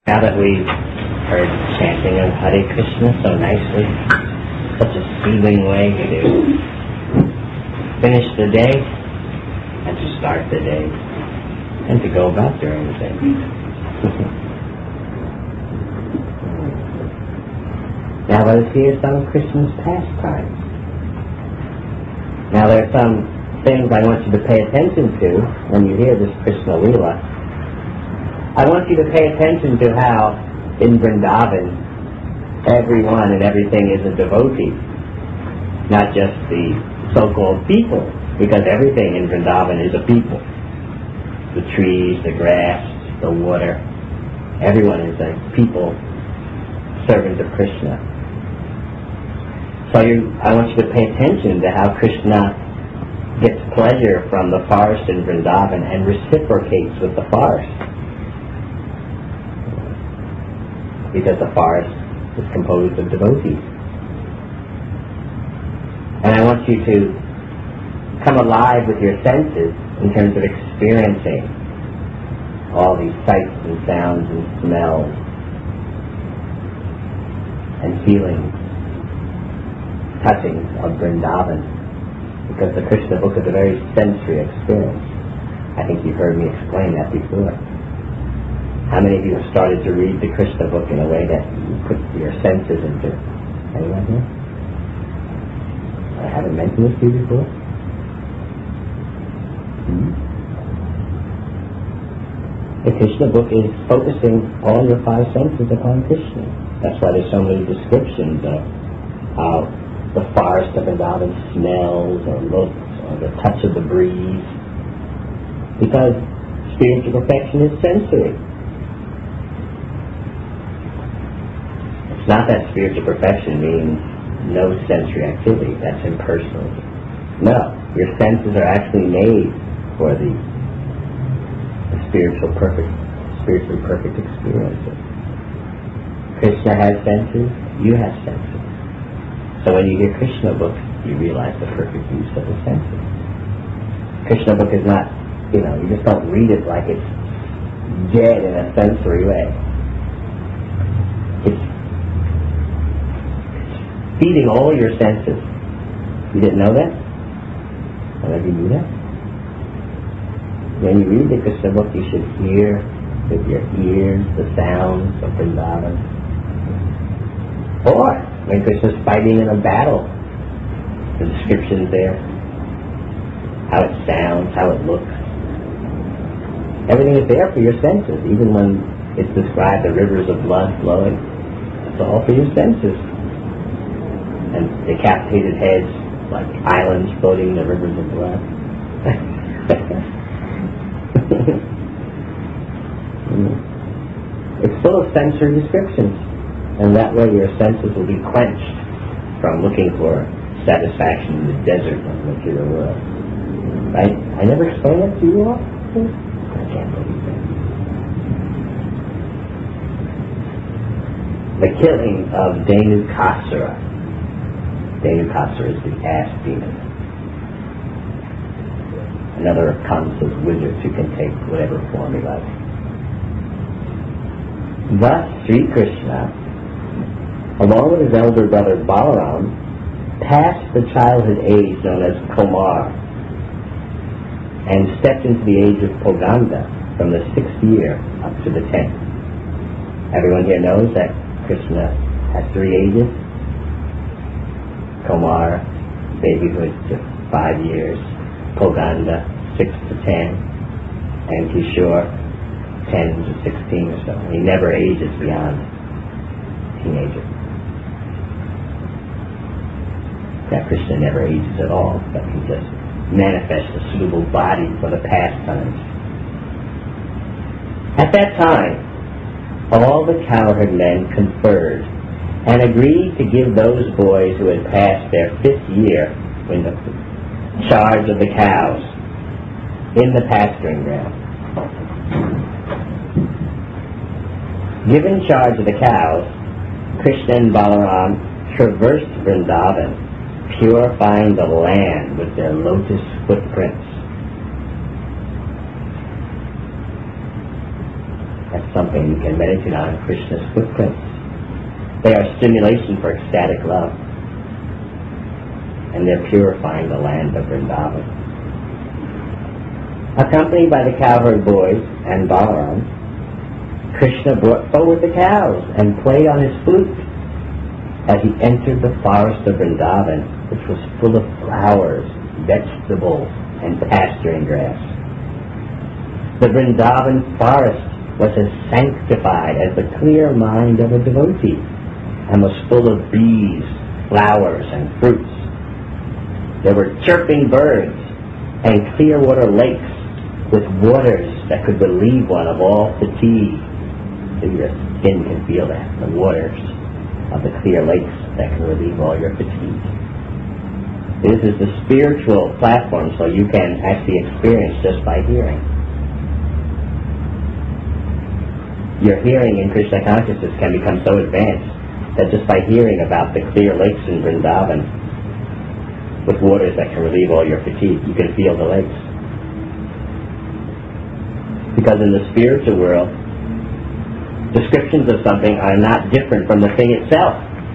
Now that we've heard chanting of Hare Krishna so nicely, such a soothing way to finish the day and to start the day and to go about doing things. Now let us hear some of Krishna's pastimes. Now there are some things I want you to pay attention to when you hear this Krishna Leela. I want you to pay attention to how in Vrindavan everyone and everything is a devotee, not just the so-called people, because everything in Vrindavan is a people. The trees, the grass, the water, everyone is a people, servant of Krishna. So I want you to pay attention to how Krishna gets pleasure from the forest in Vrindavan and reciprocates with the forest. Because the forest is composed of devotees. And I want you to come alive with your senses in terms of experiencing all these sights and sounds and smells and feelings, touching of Vrindavan. Because the Krishna book is a very sensory experience. I think you've heard me explain that before. How many of you have started to read the Krishna book in a way that you put your senses into? Anyone here? I haven't mentioned this to you before. The Krishna book is focusing all your five senses upon Krishna. That's why there's so many descriptions of how the forest of Vrindavan smells or looks, or the touch of the breeze. Because spiritual perfection is sensory. It's not that spiritual perfection means no sensory activity. That's impersonal. No, your senses are actually made for the spiritually perfect experiences. Krishna has senses, you have senses. So when you hear Krishna book, you realize the perfect use of the senses. Krishna book is not, you just don't read it like it's dead in a sensory way. It's feeding all your senses. You didn't know that? Some of you knew that? When you read the Krishna book, you should hear with your ears the sounds of Vrindavan. Or when Krishna's fighting in a battle, the descriptions there, how it sounds, how it looks. Everything is there for your senses, even when it's described the rivers of blood flowing. It's all for your senses. And decapitated heads like islands floating in the rivers of blood. It's full of sensory descriptions, and that way your senses will be quenched from looking for satisfaction in the desert of the material world. Right? I never explained that to you all? I can't believe that. The killing of Dhenukasura. Dhenukasura is the ass demon. Another of Kamsa's wizards who can take whatever form he likes. Thus, Sri Krishna, along with his elder brother Balaram, passed the childhood age known as Kumar and stepped into the age of Poganda from the 6th year up to the 10th. Everyone here knows that Krishna has 3 ages. Kumar, babyhood to 5 years. Poganda, 6 to 10. And Kishore, 10 to 16 or so. He never ages beyond teenager. That Krishna never ages at all, but he just manifests a suitable body for the pastimes. At that time, all the cowherd men conferred and agreed to give those boys who had passed their 5th year in the charge of the cows in the pasturing ground. Given charge of the cows, Krishna and Balaram traversed Vrindavan, purifying the land with their lotus footprints. That's something you can meditate on, Krishna's footprints. They are stimulation for ecstatic love, and they're purifying the land of Vrindavan. Accompanied by the cowherd boys and Balaram, Krishna brought forward the cows and played on his flute as he entered the forest of Vrindavan, which was full of flowers, vegetables, and pasturing grass. The Vrindavan forest was as sanctified as the clear mind of a devotee, and was full of bees, flowers, and fruits. There were chirping birds and clear water lakes with waters that could relieve one of all fatigue. So your skin can feel that, the waters of the clear lakes that can relieve all your fatigue. This is the spiritual platform, so you can actually experience just by hearing. Your hearing in Krishna consciousness can become so advanced that just by hearing about the clear lakes in Vrindavan with waters that can relieve all your fatigue, you can feel the lakes. Because in the spiritual world, descriptions of something are not different from the thing itself.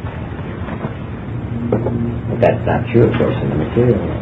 But that's not true, of course, in the material world.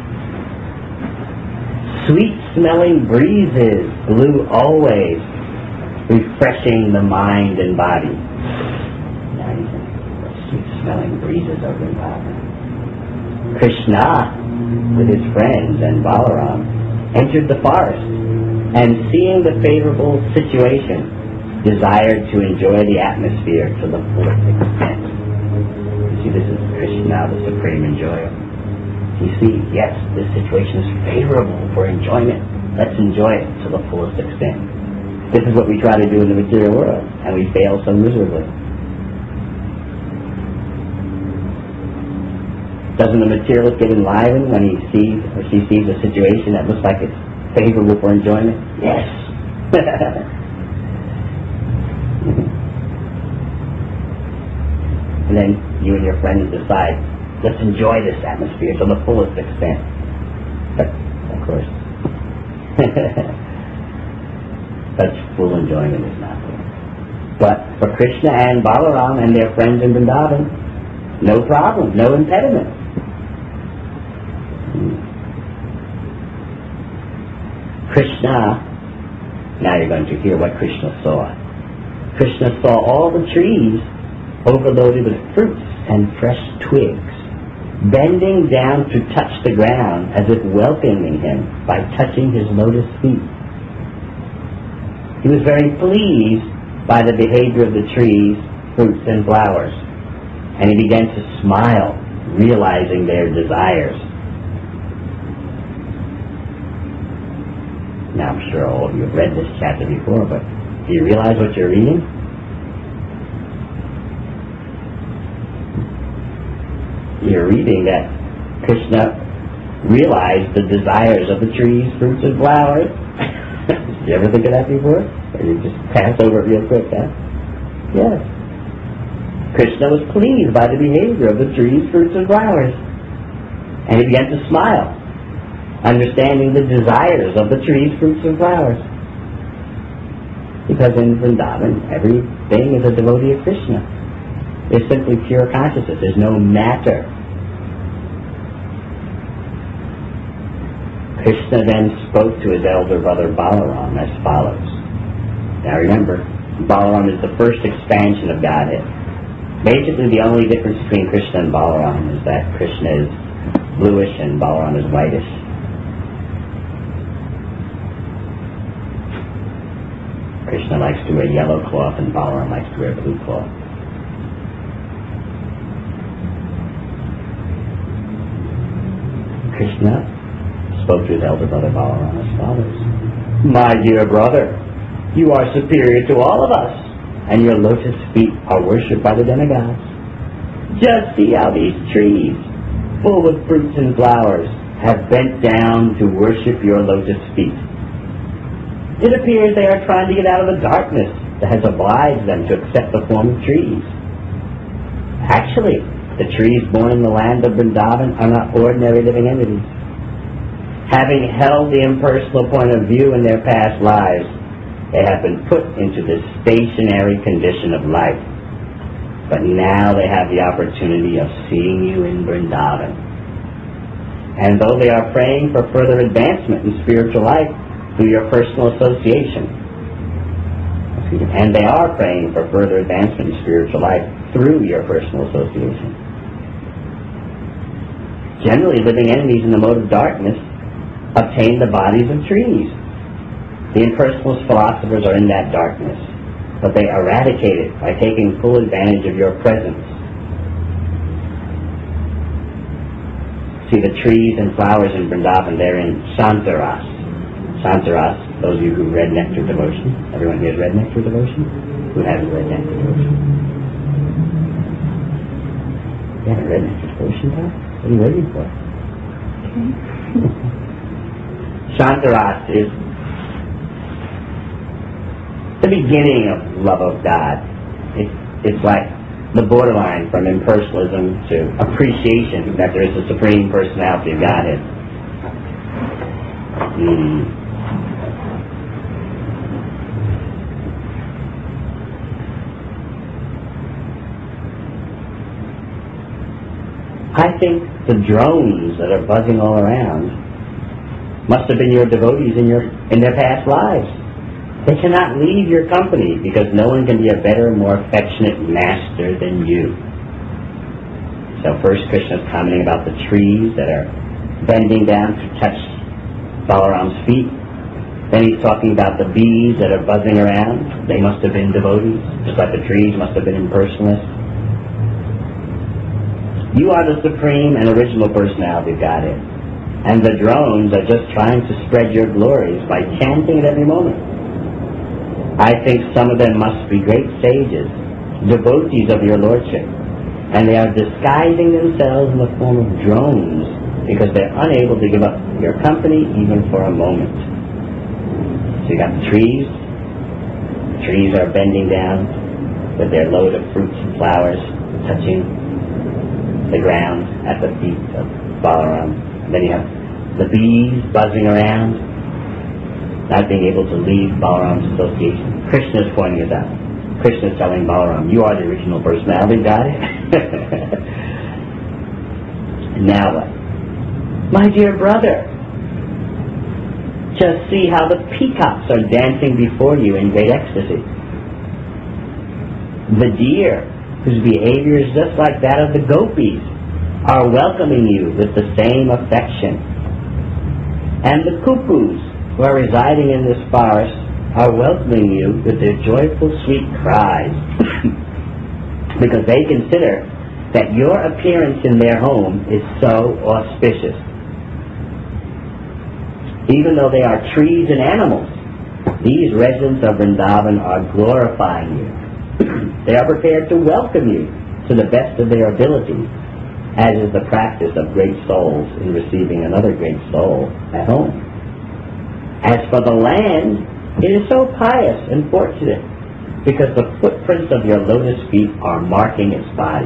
Sweet-smelling breezes blew always, refreshing the mind and body. Now you can sweet-smelling breezes of Vrindavan. Krishna, with his friends and Balaram, entered the forest, and seeing the favorable situation, desired to enjoy the atmosphere to the fullest extent. You see, this is Krishna, the supreme enjoyer. You see, yes, this situation is favorable for enjoyment. Let's enjoy it to the fullest extent. This is what we try to do in the material world, and we fail so miserably. Doesn't the materialist get enlivened when he sees or she sees a situation that looks like it's favorable for enjoyment? Yes. And then you and your friends decide, let's enjoy this atmosphere to the fullest extent. But, of course, such full enjoyment is not there. But for Krishna and Balaram and their friends in Vrindavan, no problem, no impediment. Krishna, now you're going to hear what Krishna saw. Krishna saw all the trees overloaded with fruits and fresh twigs, bending down to touch the ground as if welcoming him by touching his lotus feet. He was very pleased by the behavior of the trees, fruits, and flowers, and he began to smile, realizing their desires. Now, I'm sure all of you have read this chapter before, but do you realize what you're reading? You're reading that Krishna realized the desires of the trees, fruits, and flowers. Did you ever think of that before? Or you just pass over it real quick, huh? Yes. Krishna was pleased by the behavior of the trees, fruits, and flowers. And he began to smile, understanding the desires of the trees, fruits, and flowers. Because in Vrindavan, everything is a devotee of Krishna. It's simply pure consciousness. There's no matter. Krishna then spoke to his elder brother Balaram as follows. Now remember, Balaram is the first expansion of Godhead. Basically, the only difference between Krishna and Balaram is that Krishna is bluish and Balaram is whitish. Krishna likes to wear yellow cloth and Balaram likes to wear blue cloth. Krishna spoke to his elder brother Balaram as follows. My dear brother, you are superior to all of us, and your lotus feet are worshipped by the demigods. Just see how these trees, full of fruits and flowers, have bent down to worship your lotus feet. It appears they are trying to get out of the darkness that has obliged them to accept the form of trees. Actually, the trees born in the land of Vrindavan are not ordinary living entities. Having held the impersonal point of view in their past lives, They have been put into this stationary condition of life. But now they have the opportunity of seeing you in Vrindavan. And though they are praying for further advancement in spiritual life through your personal association, and they are praying for further advancement in spiritual life through your personal association. Generally, living enemies in the mode of darkness obtain the bodies of trees. The impersonalist philosophers are in that darkness, but they eradicate it by taking full advantage of your presence. See, the trees and flowers in Vrindavan, they're in Shantaras. Shantaras, those of you who read Nectar Devotion. Everyone here has read Nectar Devotion? Who hasn't read Nectar Devotion? You haven't read Nectar Devotion, Tom? What are you waiting for? Shantaras is the beginning of love of God. It's like the borderline from impersonalism to appreciation that there is a Supreme Personality of Godhead. I think the drones that are buzzing all around must have been your devotees in their past lives. They cannot leave your company because no one can be a better, more affectionate master than you. So first Krishna is commenting about the trees that are bending down to touch Balaram's feet. Then he's talking about the bees that are buzzing around. They must have been devotees, just like the trees must have been impersonalists. You are the Supreme and Original Personality of Godhead. And the drones are just trying to spread your glories by chanting at every moment. I think some of them must be great sages, devotees of your Lordship, and they are disguising themselves in the form of drones because they're unable to give up your company even for a moment. So you got the trees. The trees are bending down with their load of fruits and flowers, touching the ground at the feet of Balaram. And then you have the bees buzzing around, not being able to leave Balaram's association. Krishna is pointing it out. Krishna is telling Balaram, you are the original personality of God. Now what? My dear brother, just see how the peacocks are dancing before you in great ecstasy. The deer, whose behavior is just like that of the gopis, are welcoming you with the same affection. And the cuckoos, who are residing in this forest, are welcoming you with their joyful, sweet cries, because they consider that your appearance in their home is so auspicious. Even though they are trees and animals, these residents of Vrindavan are glorifying you. They are prepared to welcome you to the best of their abilities, as is the practice of great souls in receiving another great soul at home. As for the land, it is so pious and fortunate because the footprints of your lotus feet are marking its body.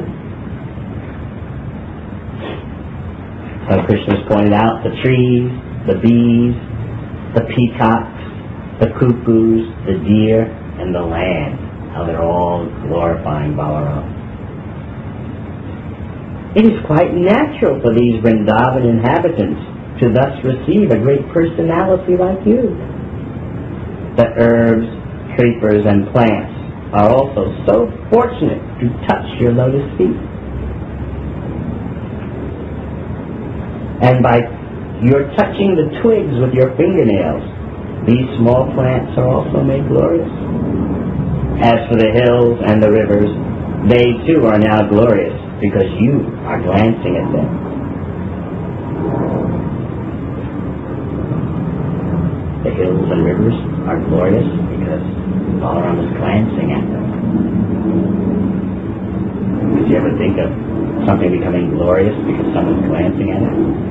So Krishna has pointed out the trees, the bees, the peacocks, the cuckoos, the deer, and the land, how they're all glorifying Balaram. It is quite natural for these Vrindavan inhabitants to thus receive a great personality like you. The herbs, creepers, and plants are also so fortunate to touch your lotus feet. And by your touching the twigs with your fingernails, these small plants are also made glorious. As for the hills and the rivers, they too are now glorious because you are glancing at them. The hills and rivers are glorious because Balaram is glancing at them. Did you ever think of something becoming glorious because someone's glancing at it?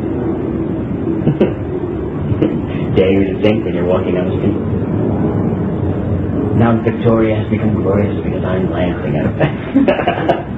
Dare you to think when you're walking down the street? Mount Victoria has become glorious because I'm glancing at it.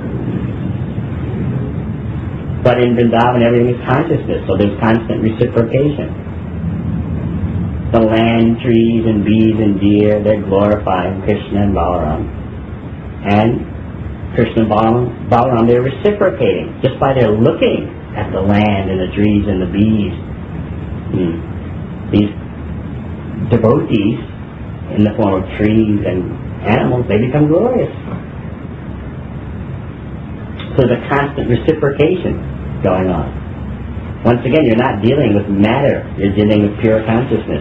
But in Vrindavan, everything is consciousness, so there's constant reciprocation. the land, trees, and bees and deer, they're glorifying Krishna and Balaram. And Krishna and Balaram, they're reciprocating just by their looking at the land and the trees and the bees. These devotees, in the form of trees and animals, they become glorious. So there's a constant reciprocation going on. Once again, you're not dealing with matter, you're dealing with pure consciousness.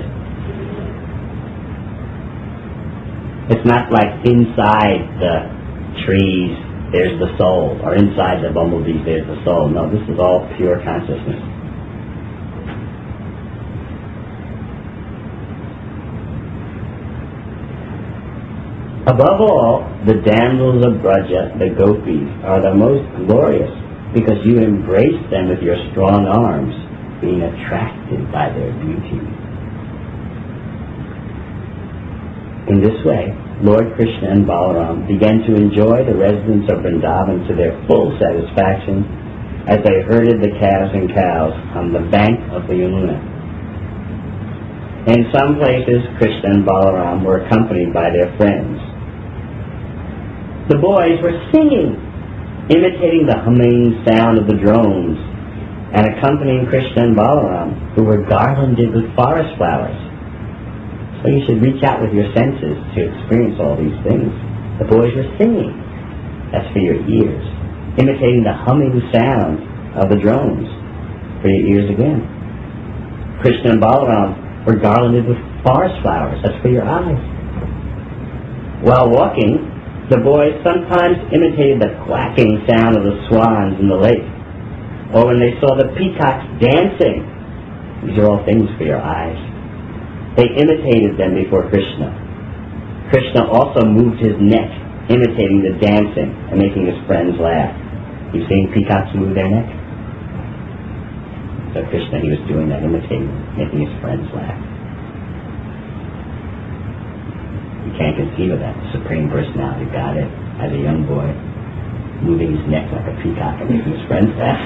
It's not like inside the trees there's the soul, or inside the bumblebees there's the soul. No, this is all pure consciousness. Above all, the damsels of Braja, the gopis, are the most glorious, because you embrace them with your strong arms, being attracted by their beauty. In this way, Lord Krishna and Balaram began to enjoy the residents of Vrindavan to their full satisfaction as they herded the calves and cows on the bank of the Yamuna. In some places, Krishna and Balaram were accompanied by their friends. The boys were singing, imitating the humming sound of the drones, and accompanying Krishna and Balaram, who were garlanded with forest flowers. So you should reach out with your senses to experience all these things. The boys were singing. That's for your ears. Imitating the humming sound of the drones. For your ears again. Krishna and Balaram were garlanded with forest flowers. That's for your eyes. While walking, the boys sometimes imitated the quacking sound of the swans in the lake. Or when they saw the peacocks dancing. These are all things for your eyes. They imitated them before Krishna. Krishna also moved his neck, imitating the dancing and making his friends laugh. You've seen peacocks move their neck? So Krishna, he was doing that, imitating, making his friends laugh. You can't conceive of that. The Supreme Personality of Godhead, as a young boy, moving his neck like a peacock and making his friends laugh.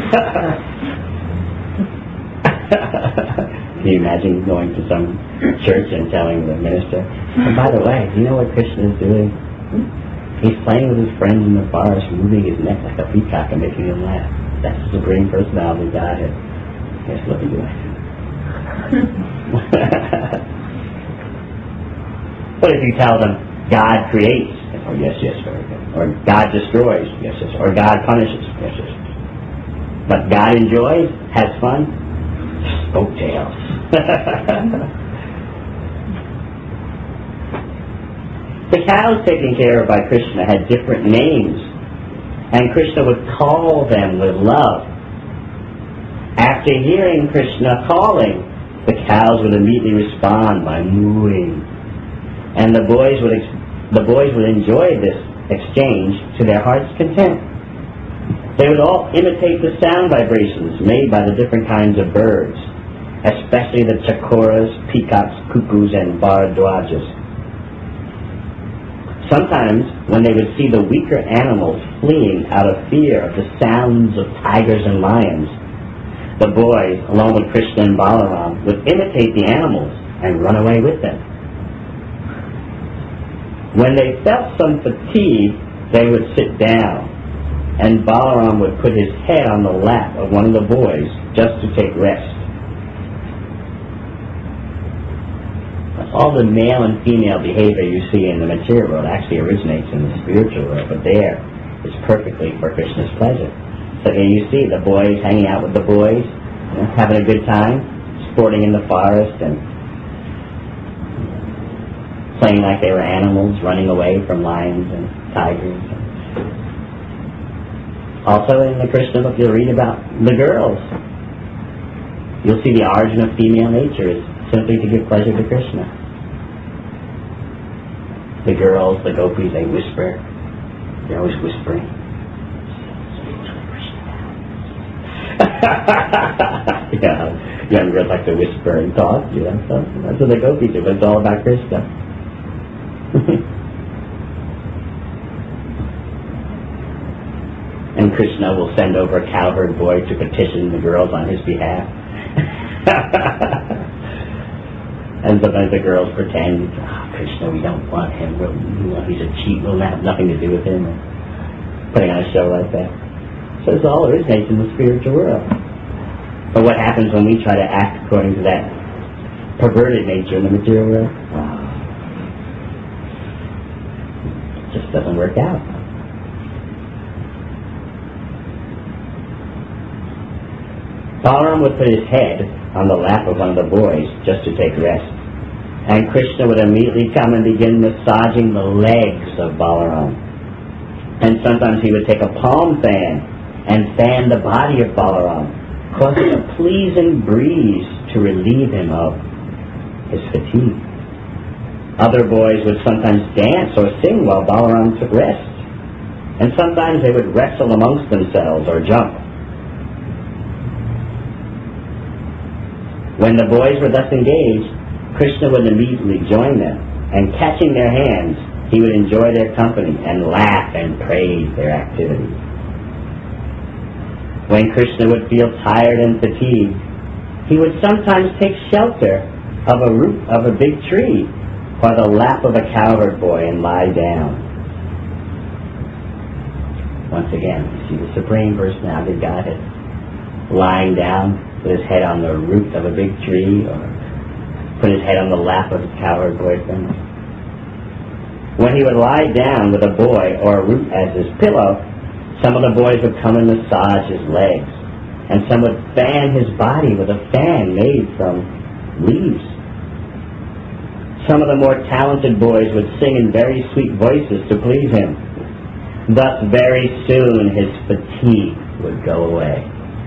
Can you imagine going to some church and telling the minister, oh, by the way, do you know what Krishna is doing? He's playing with his friends in the forest, moving his neck like a peacock and making them laugh. That's the Supreme Personality of Godhead. Yes, look at you. But if you tell them, God creates, oh, yes, yes, very good. Or God destroys, yes, yes. Or God punishes, yes, yes. But God enjoys, has fun, spoke tales. The cows taken care of by Krishna had different names, and Krishna would call them with love. After hearing Krishna calling, the cows would immediately respond by mooing, and the boys would enjoy this exchange to their heart's content. They would all imitate the sound vibrations made by the different kinds of birds, especially the chakoras, peacocks, cuckoos, and bharadwajas. Sometimes, when they would see the weaker animals fleeing out of fear of the sounds of tigers and lions, the boys, along with Krishna and Balaram, would imitate the animals and run away with them. When they felt some fatigue, they would sit down, and Balaram would put his head on the lap of one of the boys just to take rest. All the male and female behavior you see in the material world actually originates in the spiritual world, but there is perfectly for Krishna's pleasure. So here you see the boys hanging out with the boys, having a good time, sporting in the forest and playing like they were animals, running away from lions and tigers. Also in the Krishna book you'll read about the girls. You'll see the origin of female nature is simply to give pleasure to Krishna. The girls, the gopis, they whisper. They're always whispering. Yeah, young girls like to whisper and talk. So that's what the gopis do. But it's all about Krishna. And Krishna will send over a cowherd boy to petition the girls on his behalf. And sometimes the girls pretend, Krishna, we don't want him. He's a cheat. We'll have nothing to do with him. Putting on a show like that. So it's all originates in the spiritual world. But what happens when we try to act according to that perverted nature in the material world? It just doesn't work out. Balaram would put his head on the lap of one of the boys just to take rest. And Krishna would immediately come and begin massaging the legs of Balaram. And sometimes he would take a palm fan and fan the body of Balaram, causing a pleasing breeze to relieve him of his fatigue. Other boys would sometimes dance or sing while Balaram took rest. And sometimes they would wrestle amongst themselves or jump. When the boys were thus engaged, Krishna would immediately join them, and catching their hands, he would enjoy their company and laugh and praise their activities. When Krishna would feel tired and fatigued, he would sometimes take shelter of a root of a big tree or the lap of a cowherd boy and lie down. Once again, you see the Supreme Personality of Godhead lying down with his head on the root of a big tree, or put his head on the lap of his cowherd boyfriend. When he would lie down with a boy or a root as his pillow, some of the boys would come and massage his legs, and some would fan his body with a fan made from leaves. Some of the more talented boys would sing in very sweet voices to please him. Thus very soon his fatigue would go away.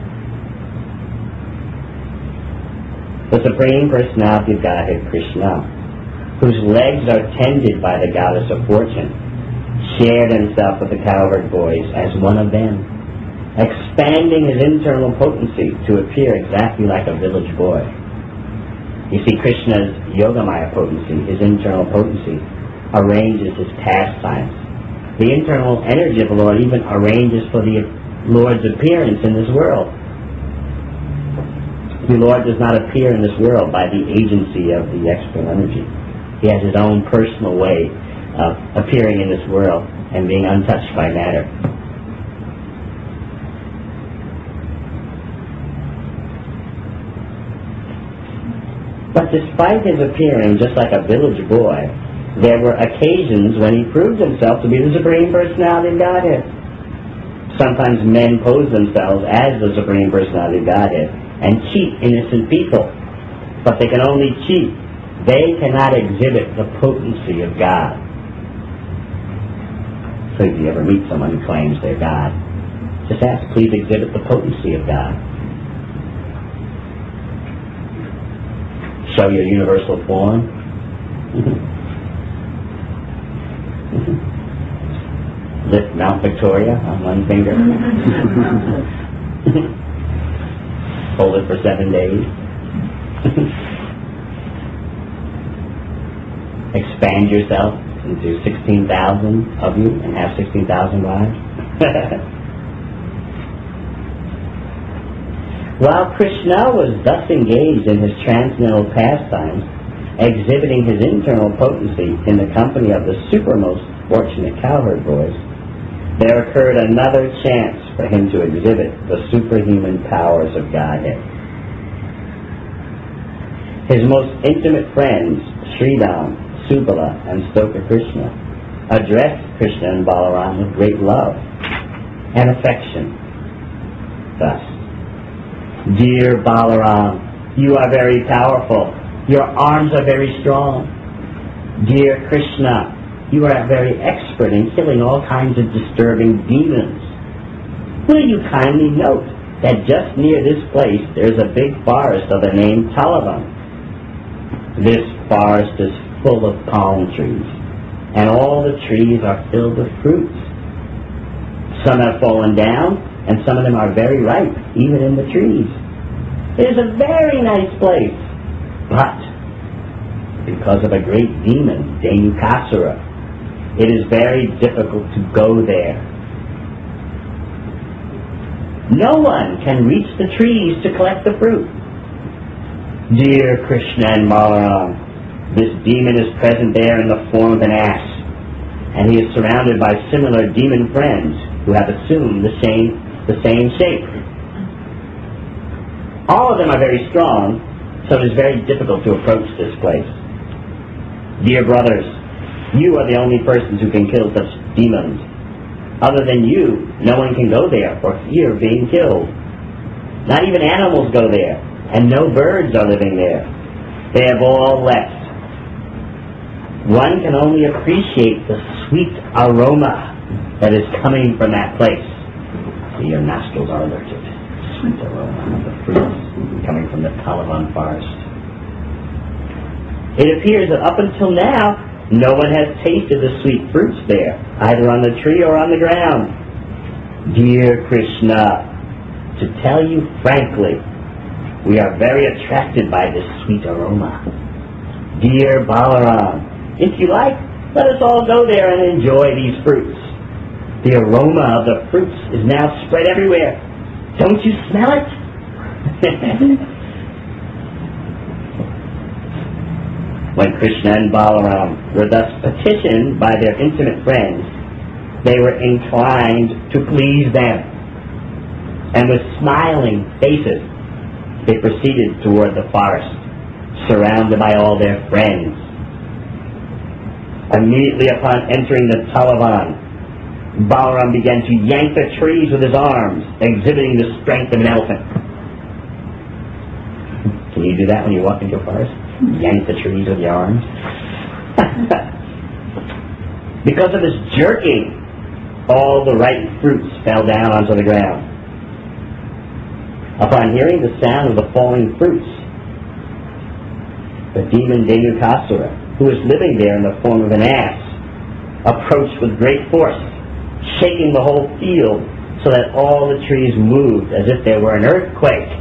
The Supreme Personality of Godhead, Krishna, whose legs are tended by the goddess of fortune, shared himself with the cowherd boys as one of them, expanding his internal potency to appear exactly like a village boy. You see, Krishna's Yogamaya potency, his internal potency, arranges his pastimes. The internal energy of the Lord even arranges for the Lord's appearance in this world. The Lord does not appear in this world by the agency of the external energy. He has his own personal way of appearing in this world and being untouched by matter. But despite his appearing just like a village boy, there were occasions when he proved himself to be the Supreme Personality of Godhead. Sometimes men pose themselves as the Supreme Personality of Godhead and cheat innocent people. But they can only cheat. They cannot exhibit the potency of God. So if you ever meet someone who claims they're God, just ask, please exhibit the potency of God. Show your universal form. Lift Mount Victoria on one finger. Hold it for 7 days. Expand yourself into 16,000 of you and have 16,000 wives. While Krishna was thus engaged in his transcendental pastimes, exhibiting his internal potency in the company of the supermost fortunate cowherd boys, there occurred another chance for him to exhibit the superhuman powers of Godhead. His most intimate friends, Sridham, Subala, and Stoka Krishna, addressed Krishna and Balaram with great love and affection. Thus, "Dear Balaram, you are very powerful. Your arms are very strong. Dear Krishna, you are very expert in killing all kinds of disturbing demons. Will you kindly note that just near this place there is a big forest of the name Talavan. This forest is full of palm trees, and all the trees are filled with fruits. Some have fallen down, and some of them are very ripe, even in the trees. It is a very nice place, but because of a great demon, Dhenukasura, it is very difficult to go there. No one can reach the trees to collect the fruit. Dear Krishna and Balaram, This demon is present there in the form of an ass, and he is surrounded by similar demon friends who have assumed the same shape. All of them are very strong, so it is very difficult to approach this place. Dear brothers, you are the only persons who can kill such demons. Other than you, no one can go there for fear of being killed. Not even animals go there, and no birds are living there. They have all left. One can only appreciate the sweet aroma that is coming from that place. See, your nostrils are alerted. Sweet aroma of the fruits coming from the Taliban forest. It appears that up until now, no one has tasted the sweet fruits there, either on the tree or on the ground. Dear Krishna, to tell you frankly, we are very attracted by this sweet aroma. Dear Balaram, if you like, let us all go there and enjoy these fruits. The aroma of the fruits is now spread everywhere. Don't you smell it? When Krishna and Balaram were thus petitioned by their intimate friends, they were inclined to please them. And with smiling faces, they proceeded toward the forest, surrounded by all their friends. Immediately upon entering the Taliban, Balaram began to yank the trees with his arms, exhibiting the strength of an elephant. Can you do that when you walk into a forest? Yank the trees with your arms? Because of his jerking, all the ripe fruits fell down onto the ground. Upon hearing the sound of the falling fruits, the demon Dhenukasura, who was living there in the form of an ass, approached with great force, shaking the whole field so that all the trees moved as if there were an earthquake.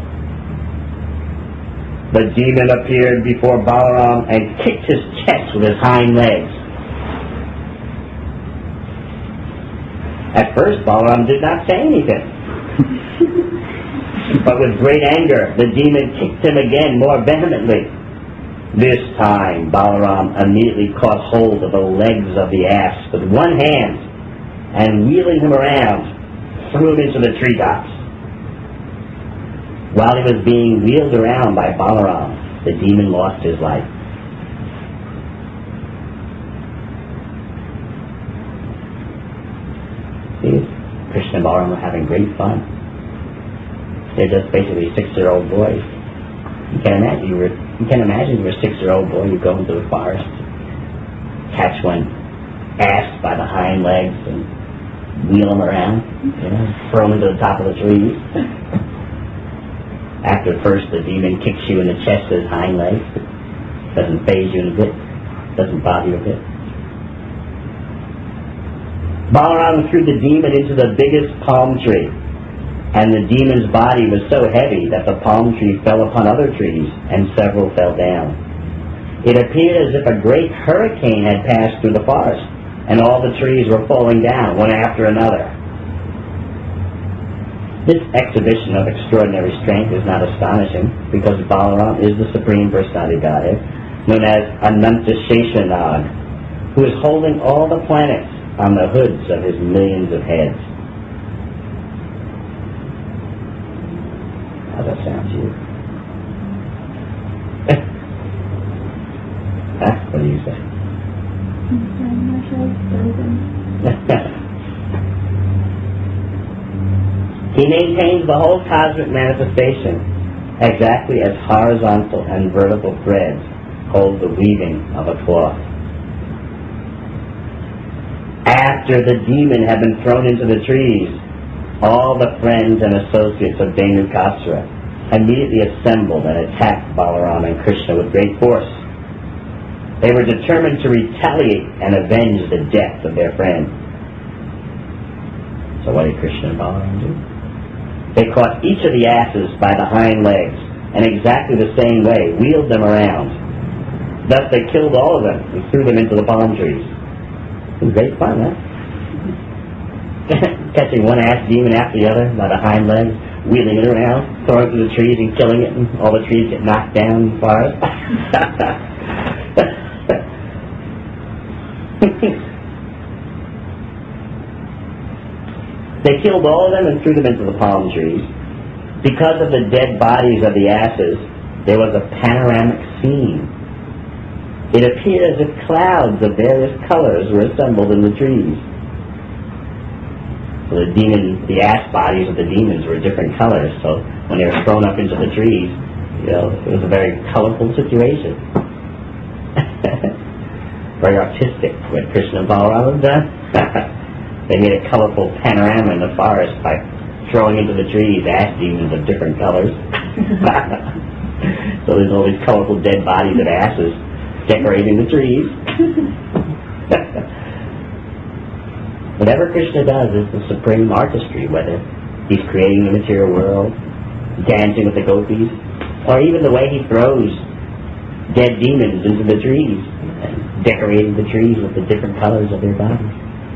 The demon appeared before Balaram and kicked his chest with his hind legs. At first, Balaram did not say anything. But with great anger, the demon kicked him again more vehemently. This time, Balaram immediately caught hold of the legs of the ass with one hand and, wheeling him around, threw him into the treetops. While he was being wheeled around by Balaram, the demon lost his life. See, Krishna and Balaram were having great fun. They're just basically 6-year-old boys. You can imagine you were a 6-year-old boy. You go into the forest, catch one ass by the hind legs, and wheel him around. Throw him into the top of the trees. After first the demon kicks you in the chest with his hind legs, doesn't faze you in a bit, doesn't bother you a bit. Balaram threw the demon into the biggest palm tree, and the demon's body was so heavy that the palm tree fell upon other trees, and several fell down. It appeared as if a great hurricane had passed through the forest, and all the trees were falling down, one after another. This exhibition of extraordinary strength is not astonishing, because Balaram is the Supreme Personality Godhead, known as Anantasheshanag, who is holding all the planets on the hoods of his millions of heads. How does that sound to you? What do you say? He maintains the whole cosmic manifestation exactly as horizontal and vertical threads hold the weaving of a cloth. After the demon had been thrown into the trees, all the friends and associates of Dhenukasura immediately assembled and attacked Balaram and Krishna with great force. They were determined to retaliate and avenge the death of their friend. So what did Krishna and Balaram do? They caught each of the asses by the hind legs, and exactly the same way wheeled them around. Thus they killed all of them and threw them into the palm trees. It was great fun, huh? Catching one ass demon after the other by the hind legs, wheeling it around, throwing it through the trees and killing it, and all the trees get knocked down in the forest. They killed all of them and threw them into the palm trees. Because of the dead bodies of the asses, there was a panoramic scene. It appeared as if clouds of various colors were assembled in the trees. So the ass bodies of the demons were different colors, so when they were thrown up into the trees, it was a very colorful situation. Very artistic, what Krishna and Balaram have done. They made a colorful panorama in the forest by throwing into the trees ass demons of different colors. So there's all these colorful dead bodies of asses decorating the trees. Whatever Krishna does is the supreme artistry, whether he's creating the material world, dancing with the gopis, or even the way he throws dead demons into the trees and decorating the trees with the different colors of their bodies.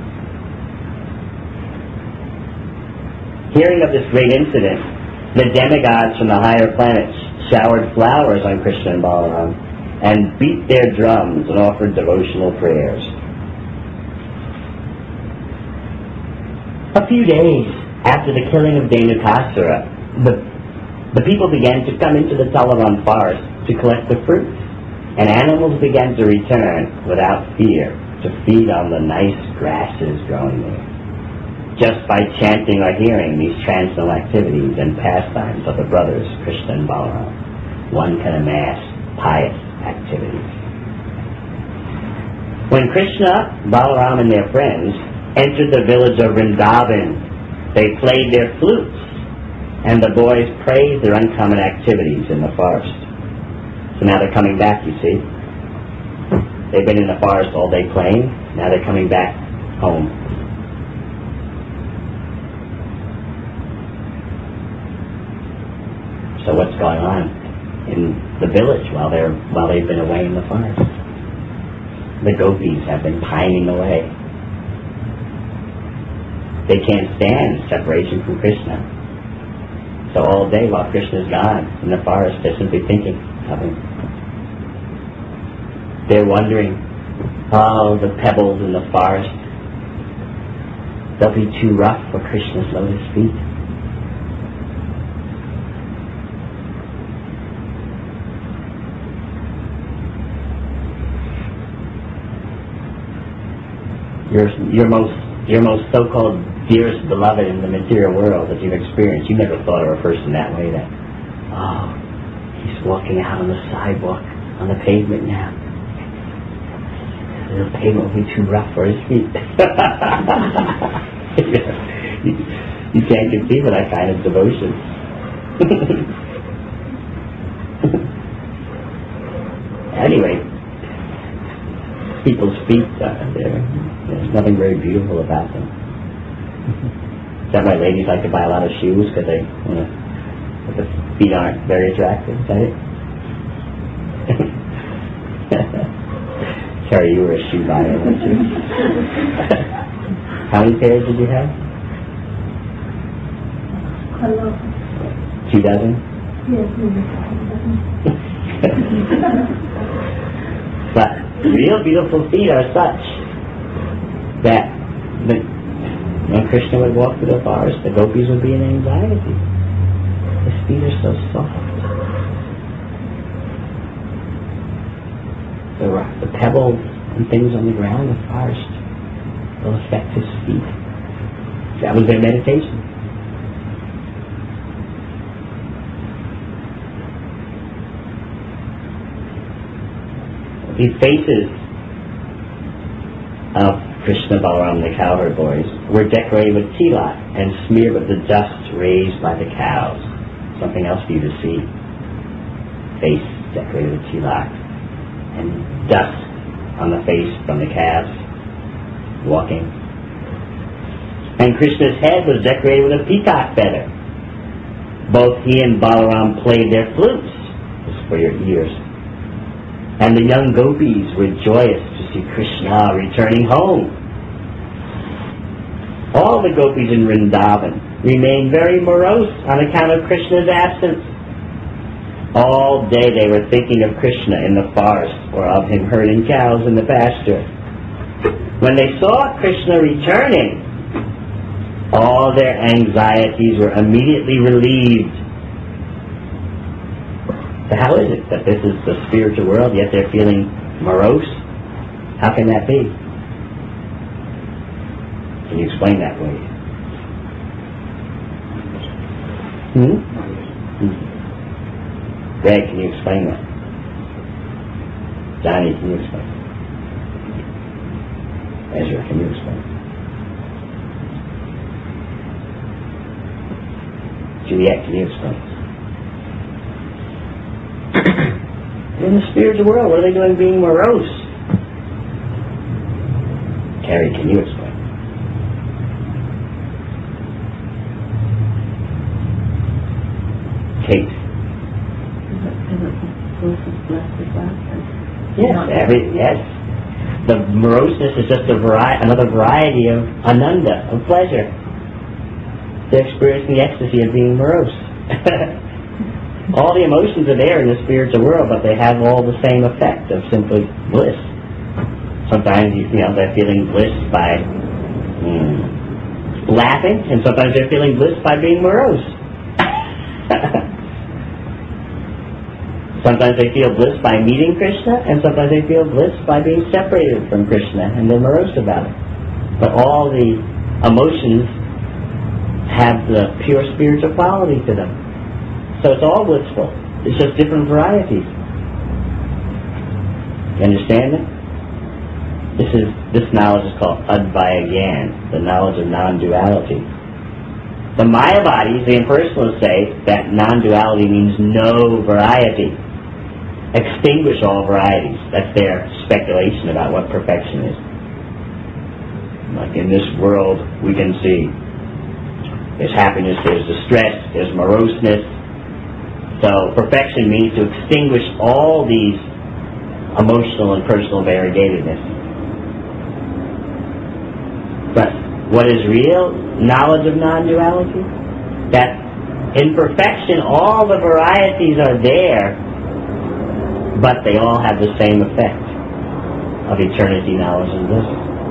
Hearing of this great incident, the demigods from the higher planets showered flowers on Krishna and Balaram and beat their drums and offered devotional prayers. A few days after the killing of Dhenukasura, the people began to come into the Talavan forest to collect the fruits, and animals began to return without fear to feed on the nice grasses growing there. Just by chanting or hearing these transcendental activities and pastimes of the brothers Krishna and Balaram, one can amass pious activities. When Krishna, Balaram, and their friends entered the village of Vrindavan, they played their flutes, and the boys praised their uncommon activities in the forest. So now they're coming back, you see. They've been in the forest all day playing, now they're coming back home. So what's going on in the village while they've been away in the forest? The gopis have been pining away. They can't stand separation from Krishna. So all day while Krishna's gone in the forest, they're simply thinking of him. They're wondering, the pebbles in the forest, they'll be too rough for Krishna's lotus feet. Your most so-called dearest beloved in the material world that you've experienced, you never thought of a person that way, that, he's walking out on the sidewalk, on the pavement now. The pavement will be too rough for his feet. You can't conceive of that kind of devotion. Anyway, people's feet, there's nothing very beautiful about them. Is that why ladies like to buy a lot of shoes? Because the feet aren't very attractive, is that it? Sorry, you were a shoe buyer, weren't you? How many pairs did you have? 2 dozen? Yes, But real beautiful feet are such that when Krishna would walk through the forest, the gopis would be in anxiety. His feet are so soft. The pebbles and things on the ground in the forest will affect his feet. That was their meditation. These faces of Krishna, Balaram, the cowherd boys, were decorated with tilak and smeared with the dust raised by the cows. Something else for you to see. Face decorated with tilak and dust on the face from the calves walking. And Krishna's head was decorated with a peacock feather. Both he and Balaram played their flutes. This is for your ears. And the young gopis were joyous to see Krishna returning home. All the gopis in Vrindavan remained very morose on account of Krishna's absence. All day they were thinking of Krishna in the forest or of him herding cows in the pasture. When they saw Krishna returning, all their anxieties were immediately relieved. So how is it that this is the spiritual world, yet they're feeling morose? How can that be? Can you explain that, please? Greg, can you explain that? Johnny, can you explain? Ezra, can you explain? Juliet, can you explain? In the spiritual world, what are they doing being morose? Carrie, can you explain? Kate. Yes. The moroseness is just another variety of ananda, of pleasure. They're experiencing the ecstasy of being morose. All the emotions are there in the spiritual world, but they have all the same effect of simply bliss. Sometimes they're feeling bliss by laughing, and sometimes they're feeling bliss by being morose. Sometimes they feel bliss by meeting Krishna, and sometimes they feel bliss by being separated from Krishna, and they're morose about it. But all the emotions have the pure spiritual quality to them. So it's all blissful. It's just different varieties. You understand it? This knowledge is called Advaya Gyan, the knowledge of non-duality. The Mayavadis, the impersonalists, say that non-duality means no variety. Extinguish all varieties. That's their speculation about what perfection is. Like in this world, we can see there's happiness, there's distress, there's moroseness. So perfection means to extinguish all these emotional and personal variegatedness. But what is real knowledge of non-duality? That in perfection all the varieties are there, but they all have the same effect of eternity, knowledge, and bliss.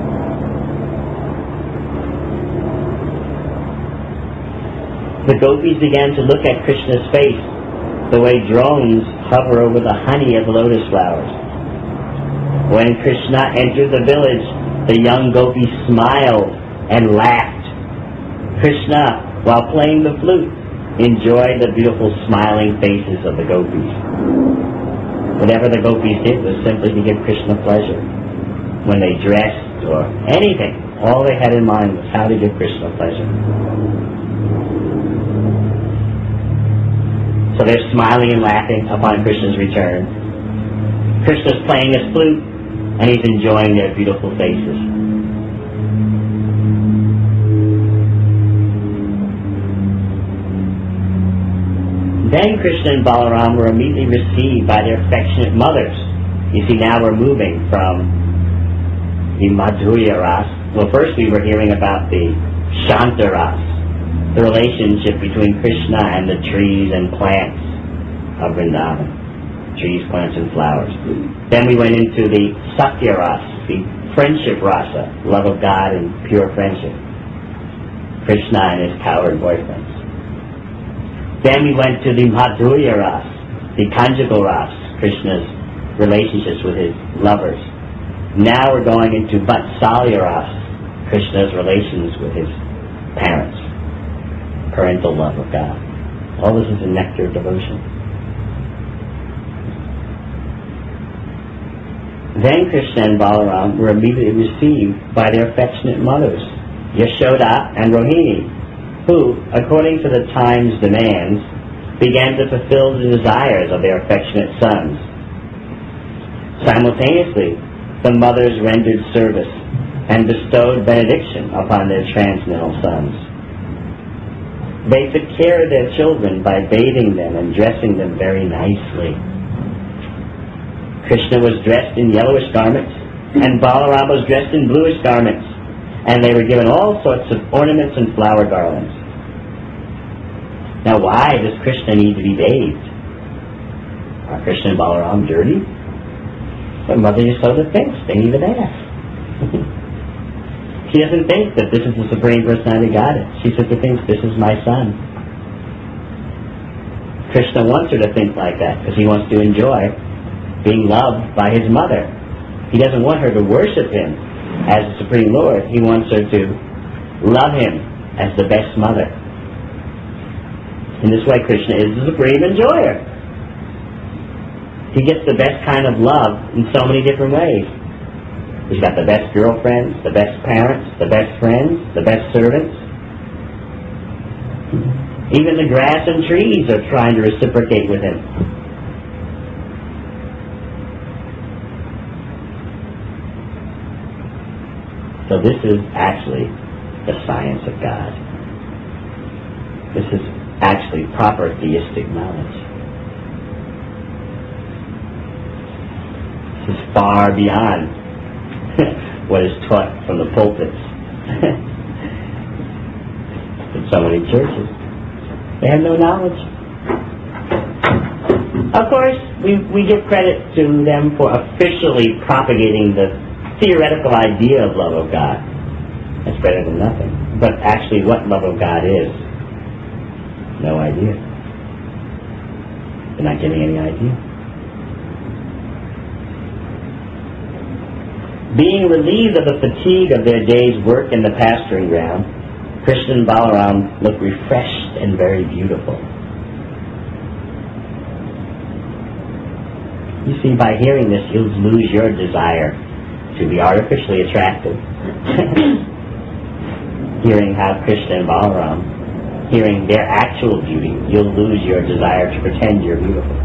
The gopis began to look at Krishna's face the way drones hover over the honey of lotus flowers. When Krishna entered the village, the young gopis smiled and laughed. Krishna, while playing the flute, enjoyed the beautiful smiling faces of the gopis. Whatever the gopis did was simply to give Krishna pleasure. When they dressed or anything, all they had in mind was how to give Krishna pleasure. So they're smiling and laughing upon Krishna's return. Krishna's playing his flute, and he's enjoying their beautiful faces. Then Krishna and Balaram were immediately received by their affectionate mothers. You see, now we're moving from the Madhurya Ras. Well, first we were hearing about the Shanta Ras, the relationship between Krishna and the trees and plants of Vrindavan. Trees, plants, and flowers. Then we went into the Satya Ras, the friendship rasa, love of God and pure friendship. Krishna and his coward boyfriends. Then we went to the Madhurya Ras, the conjugal Ras, Krishna's relationships with his lovers. Now we're going into Vatsalya Ras, Krishna's relations with his parents, parental love of God. All this is a nectar of devotion. Then Krishna and Balaram were immediately received by their affectionate mothers, Yashoda and Rohini, who, according to the time's demands, began to fulfill the desires of their affectionate sons. Simultaneously, the mothers rendered service and bestowed benediction upon their transcendental sons. They took care of their children by bathing them and dressing them very nicely. Krishna was dressed in yellowish garments, and Balaram was dressed in bluish garments, and they were given all sorts of ornaments and flower garlands. Now, why does Krishna need to be bathed? Are Krishna and Balaram dirty? But Mother Yashoda thinks they need a bath. She doesn't think that this is the Supreme Personality of Godhead. She simply thinks this is my son. Krishna wants her to think like that because he wants to enjoy being loved by his mother. He doesn't want her to worship him as the Supreme Lord. He wants her to love him as the best mother. In this way, Krishna is the supreme enjoyer. He gets the best kind of love in so many different ways. He's got the best girlfriends, the best parents, the best friends, the best servants. Even the grass and trees are trying to reciprocate with him. So this is actually the science of God. This is actually proper theistic knowledge. This is far beyond what is taught from the pulpits in so many churches. They have no knowledge. Of course, we give credit to them for officially propagating the theoretical idea of love of God. That's better than nothing. But actually what love of God is, no idea. They're not getting any idea. Being relieved of the fatigue of their day's work in the pasturing ground, Krishna and Balaram look refreshed and very beautiful. You see, by hearing this, you'll lose your desire to be artificially attractive. Hearing how Krishna and Balaram, hearing their actual beauty, you'll lose your desire to pretend you're beautiful.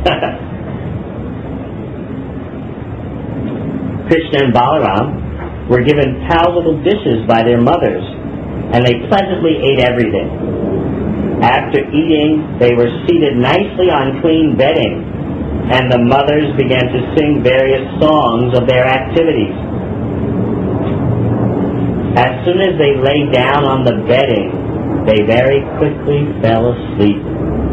Krishna and Balaram were given palatable dishes by their mothers, and they pleasantly ate everything. After eating, they were seated nicely on clean bedding, and the mothers began to sing various songs of their activities. As soon as they lay down on the bedding, they very quickly fell asleep.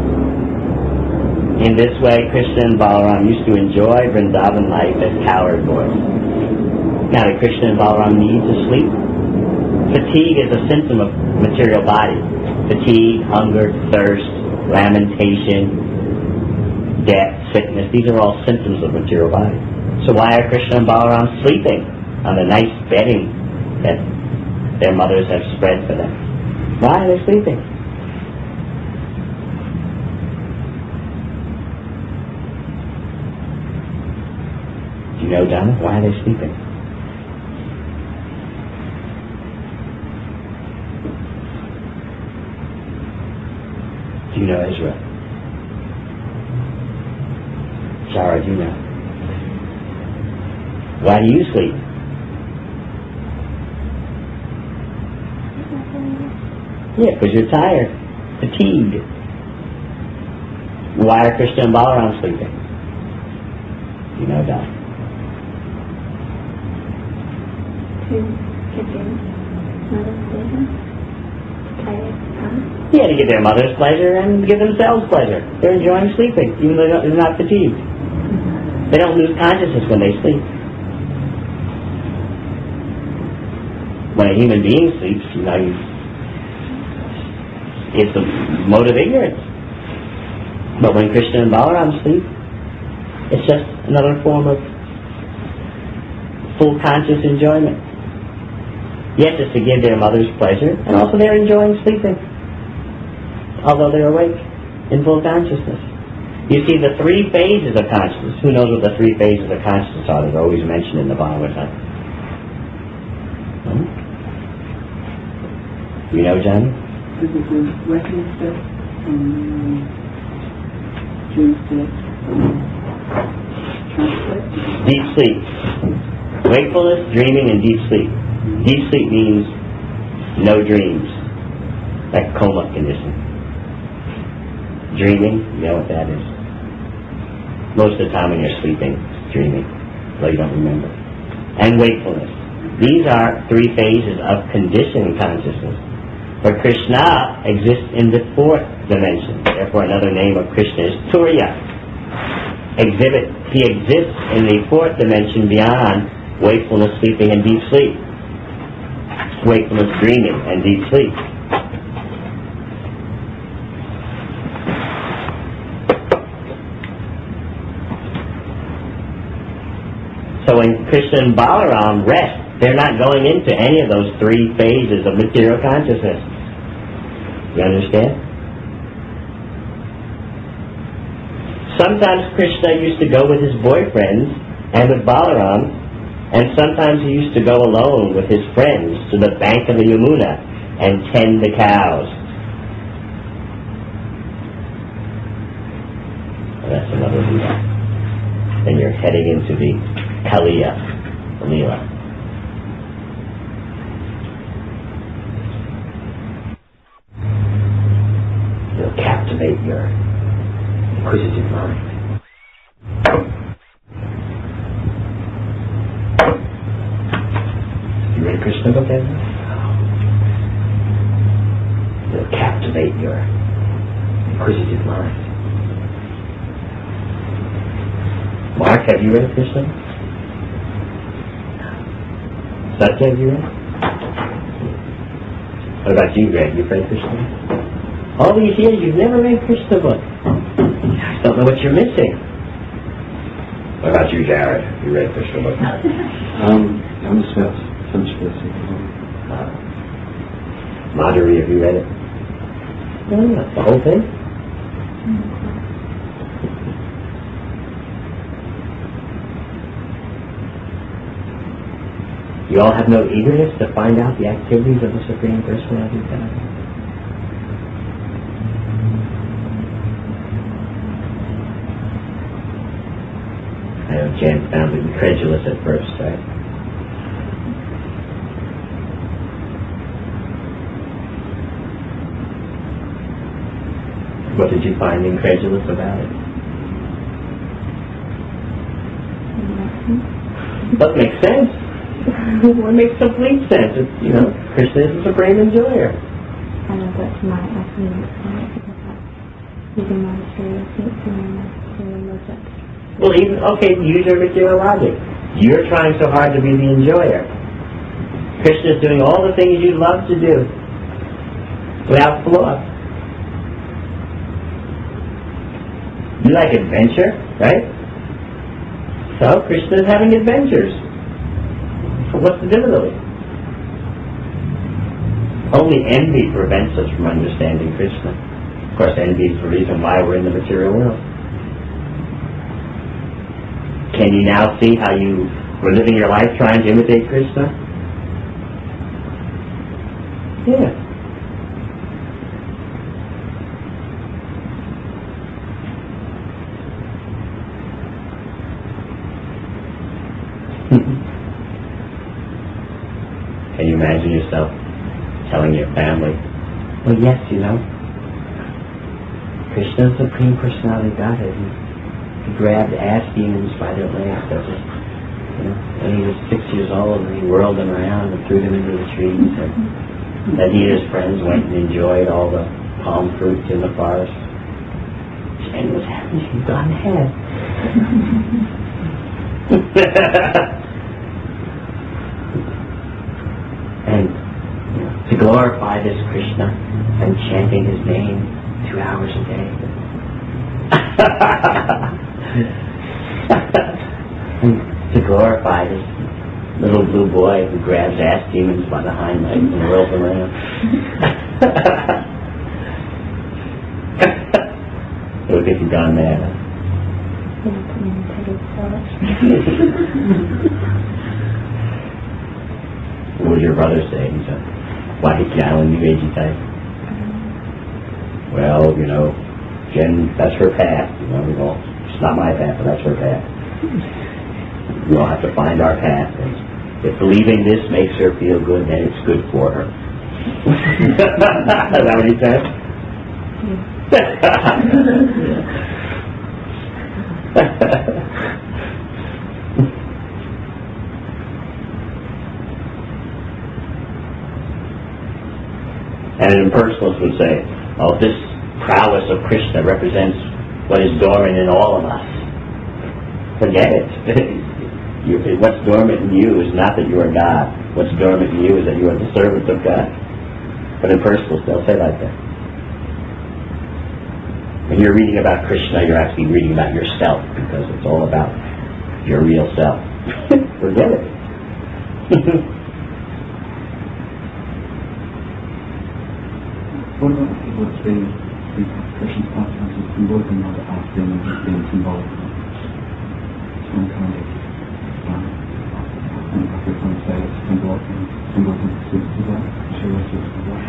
In this way, Krishna and Balaram used to enjoy Vrindavan life as cowherd boys. Now, do Krishna and Balaram need to sleep? Fatigue is a symptom of material body. Fatigue, hunger, thirst, lamentation, death, sickness, these are all symptoms of material body. So why are Krishna and Balaram sleeping on the nice bedding that their mothers have spread for them? Why are they sleeping? Do you know, Donna? Why are they sleeping? Do you know, Ezra? Sarah, do you know? Why do you sleep? Yeah, because you're tired, fatigued. Why are Krishna and Balaram sleeping? You know, Doc. Yeah, to give their mother's pleasure and give themselves pleasure. They're enjoying sleeping, even though they're not fatigued. They don't lose consciousness when they sleep. When a human being sleeps, you know, it's a mode of ignorance. But when Krishna and Balaram sleep, it's just another form of full conscious enjoyment. Yes, it's to give their mother's pleasure, and also they're enjoying sleeping, although they're awake in full consciousness. You see, the three phases of consciousness, who knows what the three phases of consciousness are? They're always mentioned in the Bhagavatam. You know, Johnny? Waking step, dream step, Deep sleep. Wakefulness, dreaming, and deep sleep. Deep sleep means no dreams, like coma condition. Dreaming, you know what that is. Most of the time when you're sleeping, it's dreaming, though you don't remember. And wakefulness. These are three phases of conditioned consciousness. But Krishna exists in the fourth dimension. Therefore, another name of Krishna is Turiya. He exists in the fourth dimension beyond wakefulness, sleeping, and deep sleep. wakefulness, dreaming, and deep sleep. So when Krishna and Balaram rest, they're not going into any of those three phases of material consciousness. You understand? Sometimes Krishna used to go with his boyfriends and with Balaram, and sometimes he used to go alone with his friends to the bank of the Yamuna and tend the cows. Well, that's another Leela. Then you're heading into the Kaliya Leela. It'll captivate your inquisitive mind. You read Krishna book, Ezra? It'll captivate your inquisitive mind. Mark, have you read Krishna? Satya, have you read? What about you, Greg? You've read Krishna? All these years you've never read Krishna book. I don't know what you're missing. What about you, Jared? You read Krishna book? I'm just Madhuri, have you read it? No, the whole thing? You all have no eagerness to find out the activities of the Supreme Personality of God? I know Jan found it incredulous at first, right? What did you find incredulous about it? That makes sense. Well, it makes complete sense. It's, Krishna is the supreme enjoyer. I know that's my opinion. Because even my Well, use your material logic. You're trying so hard to be the enjoyer. Krishna is doing all the things you'd love to do without flaw. You like adventure, right? So Krishna is having adventures. What's the difficulty? Only envy prevents us from understanding Krishna. Of course, envy is the reason why we're in the material world. Can you now see how you were living your life trying to imitate Krishna? Yeah. Can you imagine yourself telling your family, well, yes, Krishna is the Supreme Personality of Godhead. He grabbed ass demons by their legs. When he was 6 years old, and he whirled them around and threw them into the trees. And then he and his friends went and enjoyed all the palm fruits in the forest. And what's happening? He's gone ahead. And to glorify this Krishna and chanting his name 2 hours a day. And to glorify this little blue boy who grabs ass demons by the hind legs and whirls them around. It would think you've gone mad. What would your brother say? He's a Wahikyalan New Agey type. Well, Jen, that's her path. It's not my path, but that's her path. We all have to find our path. And if believing this makes her feel good, then it's good for her. Is that what he said? And an impersonalist would say, oh, this prowess of Krishna represents what is dormant in all of us. Forget it. What's dormant in you is not that you are God. What's dormant in you is that you are the servant of God. But in personals, they'll say like that. When you're reading about Krishna, you're actually reading about yourself, because it's all about your real self. Forget it. What about people that say Krishna's pastimes is symbolism, not acting and just being symbolic? Some kind of, I could kind of say it's symbolism suits to that, Shiva suits to that.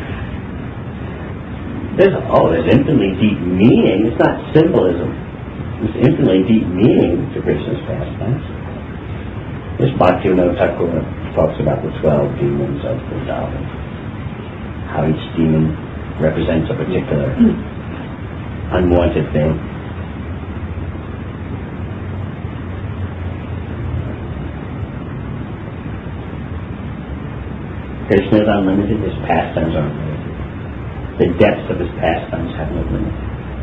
There's infinitely deep meaning. It's not symbolism. There's infinitely deep meaning to Krishna's pastimes. This Bhaktivinoda Thakur talks about the 12 demons of Vrindavan, how each demon represents a particular unwanted thing. Krishna is unlimited, his pastimes are unlimited. The depths of his pastimes have no limit.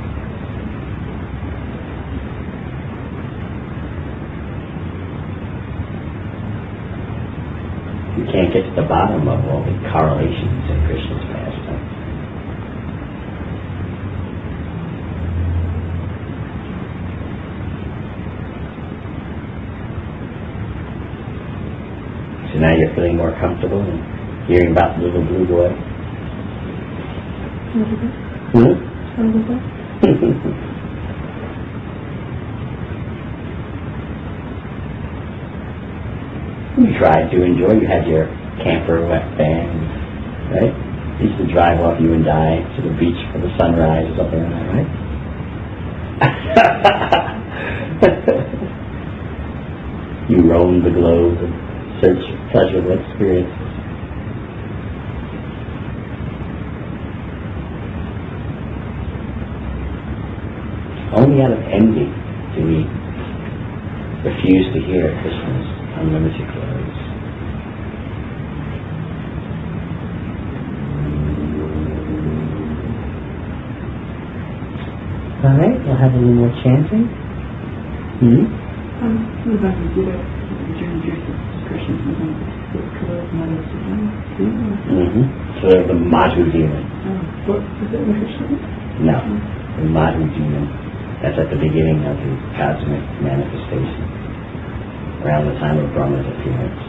You can't get to the bottom of all the correlations in Krishna's pastime. So now you're feeling more comfortable in hearing about the little blue boy. You tried to enjoy. You had your camper wet van, right? You used to drive off you and I to the beach for the sunrise or something like that, right? You roamed the globe and searched for pleasurable experiences. Only out of envy do we refuse to hear Krishna's unlimited glories. All right, we'll have a little more chanting. What about the Buddha during Krishna's So the Madhu demon. What is it, Krishna? No, the Madhu demon. That's at the beginning of the cosmic manifestation, around the time of Brahma's appearance.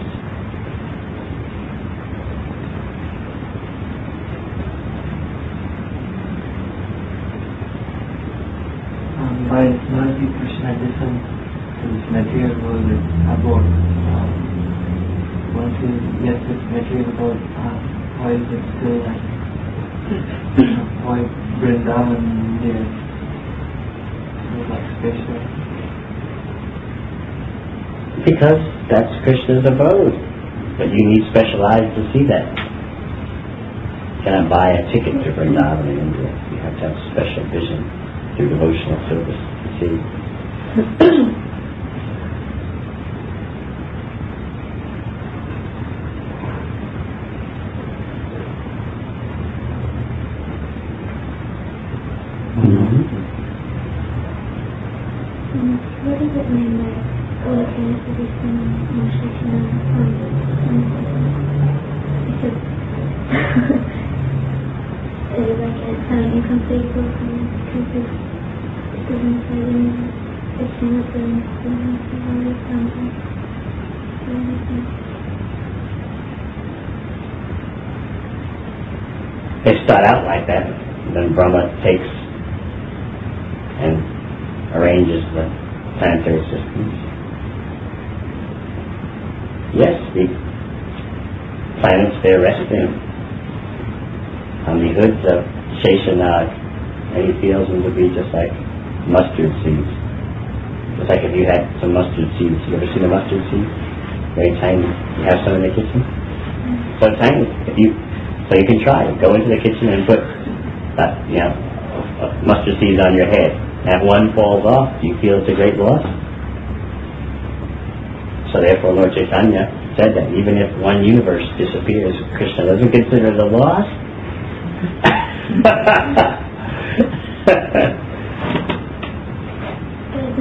By acknowledging Krishna descent to this material world with abode, once you get this material world, why is it still like, why Vrindavan here? Like special? Because that's Krishna's abode. But you need special eyes to see that. You cannot buy a ticket to Vrindavan in India. You have to have special vision through devotional service to see. What does it mean that all things to be seen in Krishna because it is like it's kind of incompletable because it doesn't say it's not doing something. They start out like that. Then Brahma takes and arranges the planetary systems. Yes, the planets, they're resting on the hoods of Sheshanag, and he feels them to be just like mustard seeds. Just like if you had some mustard seeds. You ever seen a mustard seed? Very tiny. You have some in the kitchen? So tiny. So you can try it. Go into the kitchen and put mustard seeds on your head. And if one falls off, do you feel it's a great loss? So therefore Lord Chaitanya said that even if one universe disappears, Krishna doesn't consider it a loss.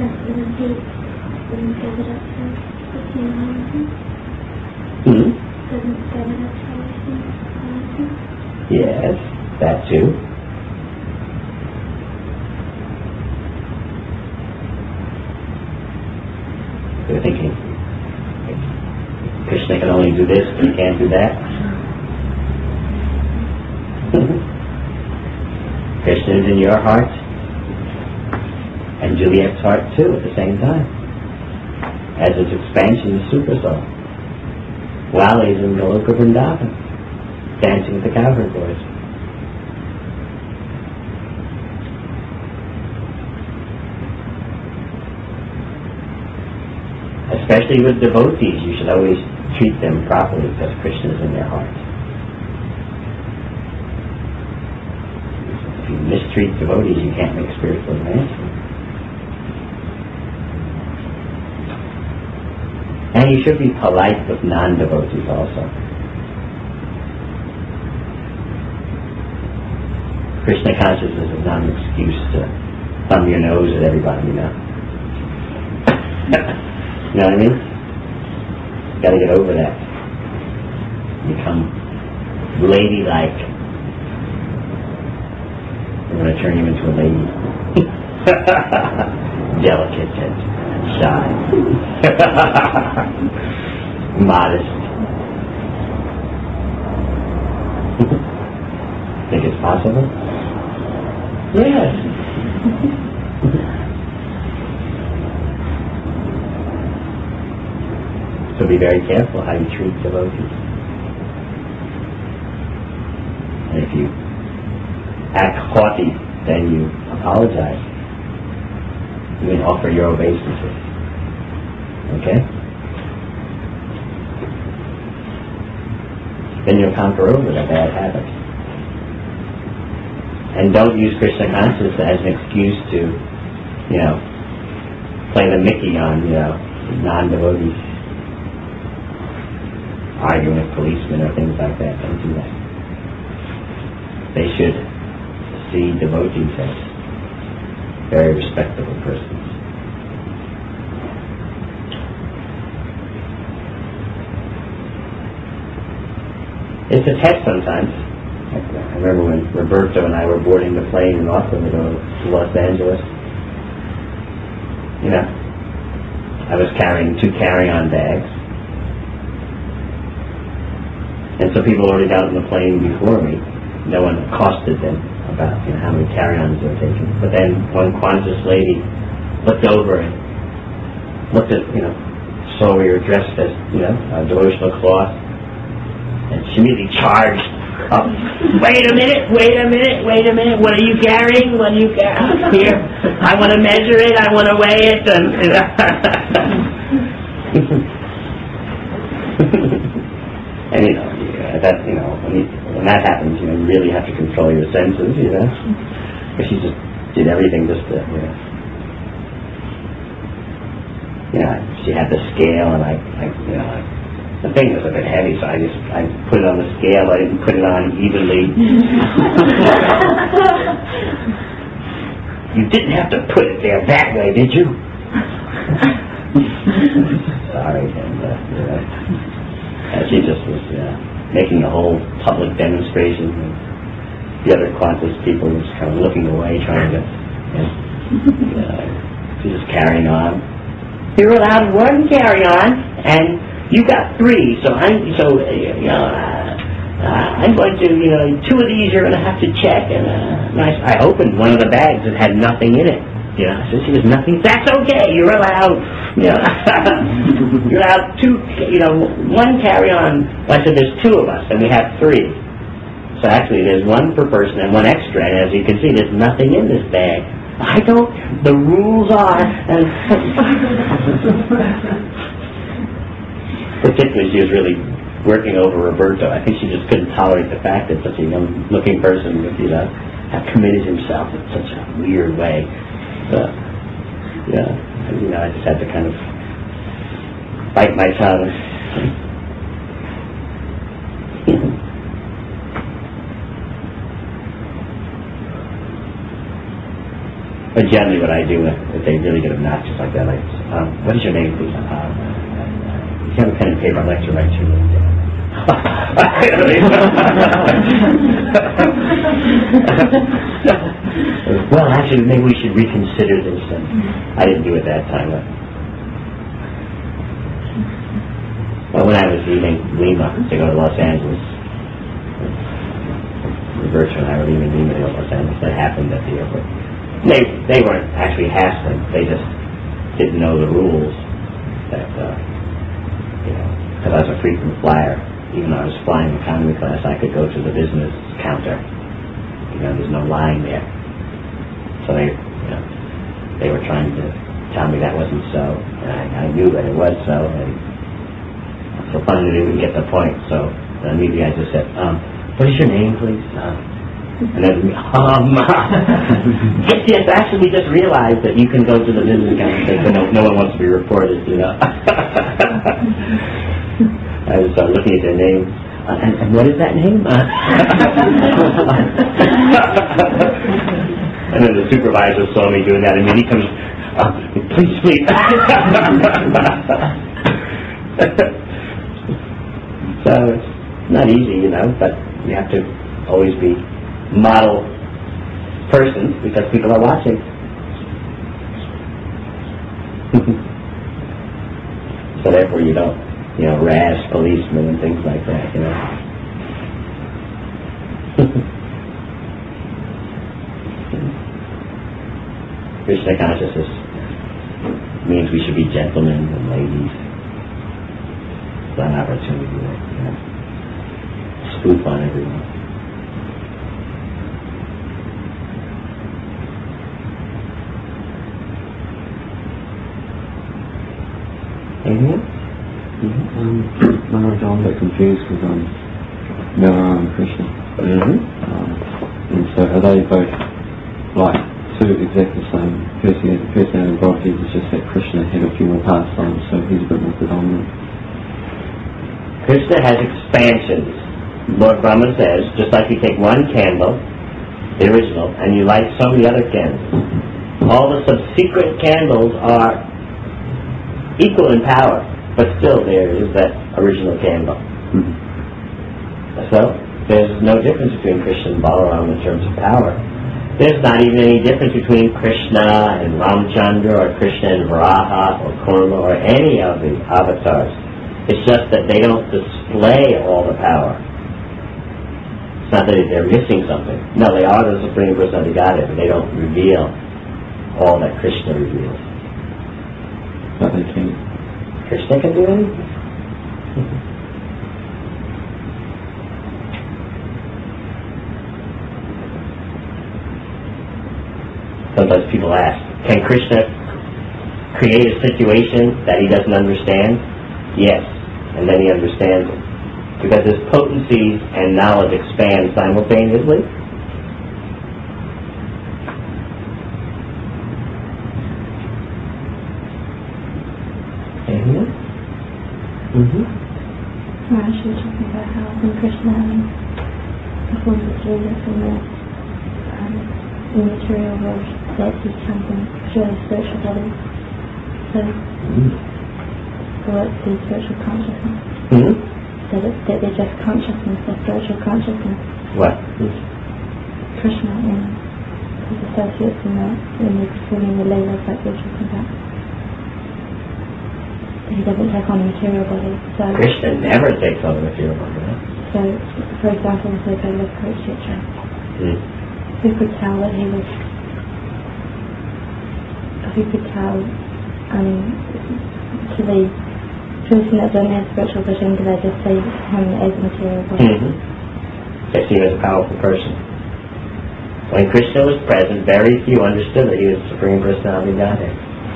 The doesn't stand up to Yes, that too. They're thinking, Krishna can only do this, but he can't do that. Krishna is in your heart, and Juliet's heart too at the same time, as its expansion is super soul. While he's in the Goloka Vrindavan, dancing with the cowherd boys. Especially with devotees, you should always treat them properly because Krishna is in their heart. If you mistreat devotees, you can't make spiritual advancement. And you should be polite with non-devotees also. Krishna consciousness is not an excuse to thumb your nose at everybody, you know. You know what I mean? You gotta get over that. Become ladylike. We're gonna turn you into a lady. Delicate and shy. Modest. Think it's possible? Yes. So be very careful how you treat devotees. And if you act haughty, then you apologize. You may offer your obeisances. Okay? Then you'll conquer over the bad habits. And don't use Krishna consciousness as an excuse to, you know, play the Mickey on, you know, non-devotees. Arguing with policemen or things like that. Don't do that. They should see devotees as very respectable persons. It's a test sometimes. I remember when Roberto and I were boarding the plane in Auckland to go to Los Angeles. You know, I was carrying 2 carry-on bags. And so people already got on the plane before me. No one accosted them about, you know, how many carry-ons they were taking. But then one conscious lady looked over and looked at, you know, saw we were dressed as, you know, a devotional cloth. And she immediately charged up. Wait a minute, what are you carrying? What are you carrying? Here, I want to measure it, I want to weigh it. And you know, that, you know, when that happens, you know, you really have to control your senses, you know. But she just did everything just to, you know, she had the scale, and the thing was a bit heavy, so I put it on the scale. I didn't put it on evenly. You didn't have to put it there that way, did you? Sorry, and she just was making a whole public demonstration. And the other Qantas people was kind of looking away, trying to, she was carrying on. You're allowed 1 carry-on, and you got 3, so I'm going to, 2 of these you're going to have to check. And I opened one of the bags that had nothing in it. I said, there's nothing. That's okay. You're allowed, you're allowed 2, 1 carry-on. I said, there's 2 of us, and we have 3. So actually, there's 1 per person and 1 extra. And as you can see, there's nothing in this bag. I don't. The rules are. Particularly, she was really working over Roberto. I think she just couldn't tolerate the fact that such a young-looking person would, have committed himself in such a weird way. I just had to kind of bite my tongue. But generally, what I do if they really get obnoxious like that, what is your name, please? If you have a pen and paper, I'd like to write you. Well, actually, maybe we should reconsider this. And I didn't do it that time. But when I was leaving Lima to go to Los Angeles, Bertrand and I were leaving Lima to go to Los Angeles. That happened at the airport. They weren't actually hassling. They just didn't know the rules. That because I was a frequent flyer. Even though I was flying economy class, I could go to the business counter. There's no line there. So they were trying to tell me that wasn't so, and I knew that it was so. And so finally they would get the point. So immediately I just said, "What is your name, please?" And then yes, actually, we just realized that you can go to the business counter, but no one wants to be reported. I was looking at their name, and what is that name? And then the supervisor saw me doing that, and then he comes, "Please sleep." So it's not easy, but you have to always be model persons because people are watching. So therefore you don't, rash policemen and things like that, Krishna consciousness means we should be gentlemen and ladies. It's an opportunity to spoof on everyone. I'm a bit confused with Nirvana and Krishna. And so are they both like two exactly the same personality and body? It's just that Krishna had a few more pastimes, so he's a bit more predominant. Krishna has expansions. Lord Brahma says, just like you take one candle, the original, and you light so many other candles, all the subsequent candles are equal in power, but still there is that original candle. So there's no difference between Krishna and Balaram in terms of power. There's not even any difference between Krishna and Ramchandra or Krishna and Varaha or Kurma or any of the avatars. It's just that they don't display all the power. It's not that they're missing something. No, they are the Supreme Personality of Godhead, but they don't reveal all that Krishna reveals. But they can. Krishna can do anything. Sometimes people ask, can Krishna create a situation that he doesn't understand? Yes, and then he understands it. Because his potencies and knowledge expand simultaneously. Maharaj was talking about how when Krishna performs his leela from the material world, that he comes in purely spiritual bodies. So, what's the spiritual consciousness? That they're just consciousness, they're spiritual consciousness. What? Krishna and his associates in the performing the leelas like we're talking about. He doesn't take on a material body. So Krishna never takes on a material body. So, for example, if they go to Kurukshetra, who could tell that he was? Who could tell to the person that don't have spiritual vision, do they just see him as a material body? They see him as a powerful person. When Krishna was present, very few understood that he was the Supreme Personality of Godhead.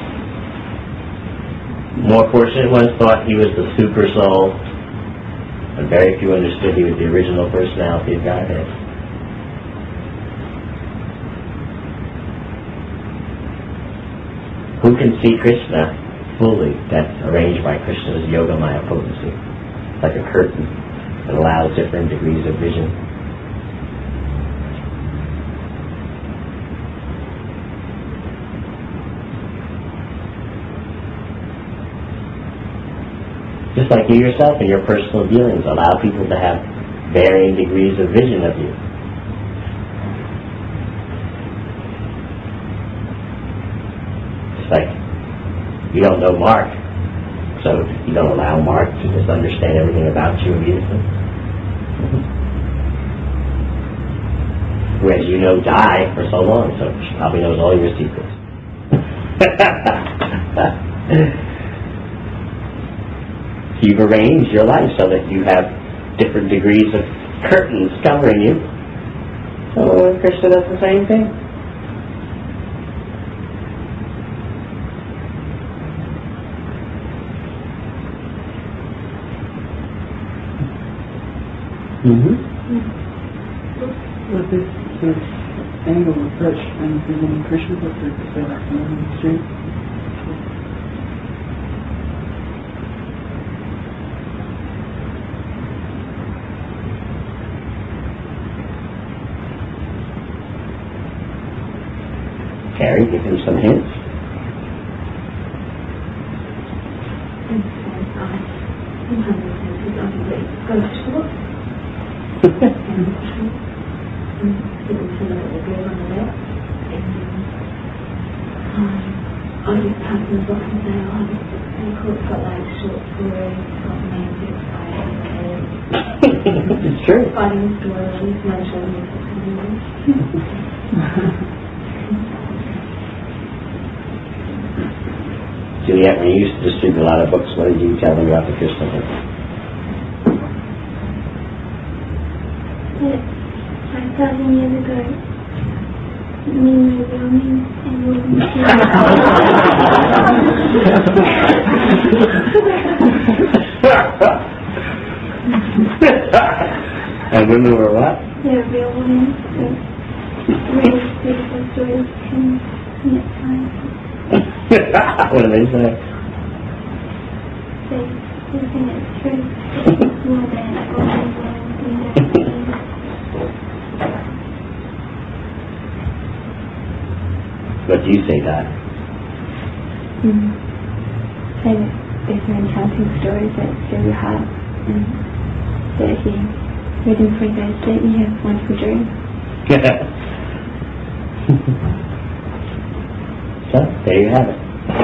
More fortunate ones thought he was the super soul, and very few understood he was the original personality of Godhead. Who can see Krishna fully? That's arranged by Krishna's Yogamaya potency. It's like a curtain that allows different degrees of vision. Just like you yourself in your personal dealings, allow people to have varying degrees of vision of you. It's like you don't know Mark, so you don't allow Mark to just understand everything about you immediately. Whereas you know Di for so long, so she probably knows all your secrets. You've arranged your life so that you have different degrees of curtains covering you. So Krishna does the same thing. With this sort of angle approach and presenting Krishna, what's the like on the street? Carrie, give him some hints. It's true. Juliet, when you used to distribute a lot of books, what did you tell them about the Krishna book? 5,000 years ago, me was roaming and And women were what? they're real women, so real beautiful stories came in that time. What do they say? They think it's true. More than like all What do you say, Dad? Saying that there's no enchanting stories that fill your heart, and that if you read them for those that you have wonderful dreams. So, there you have it.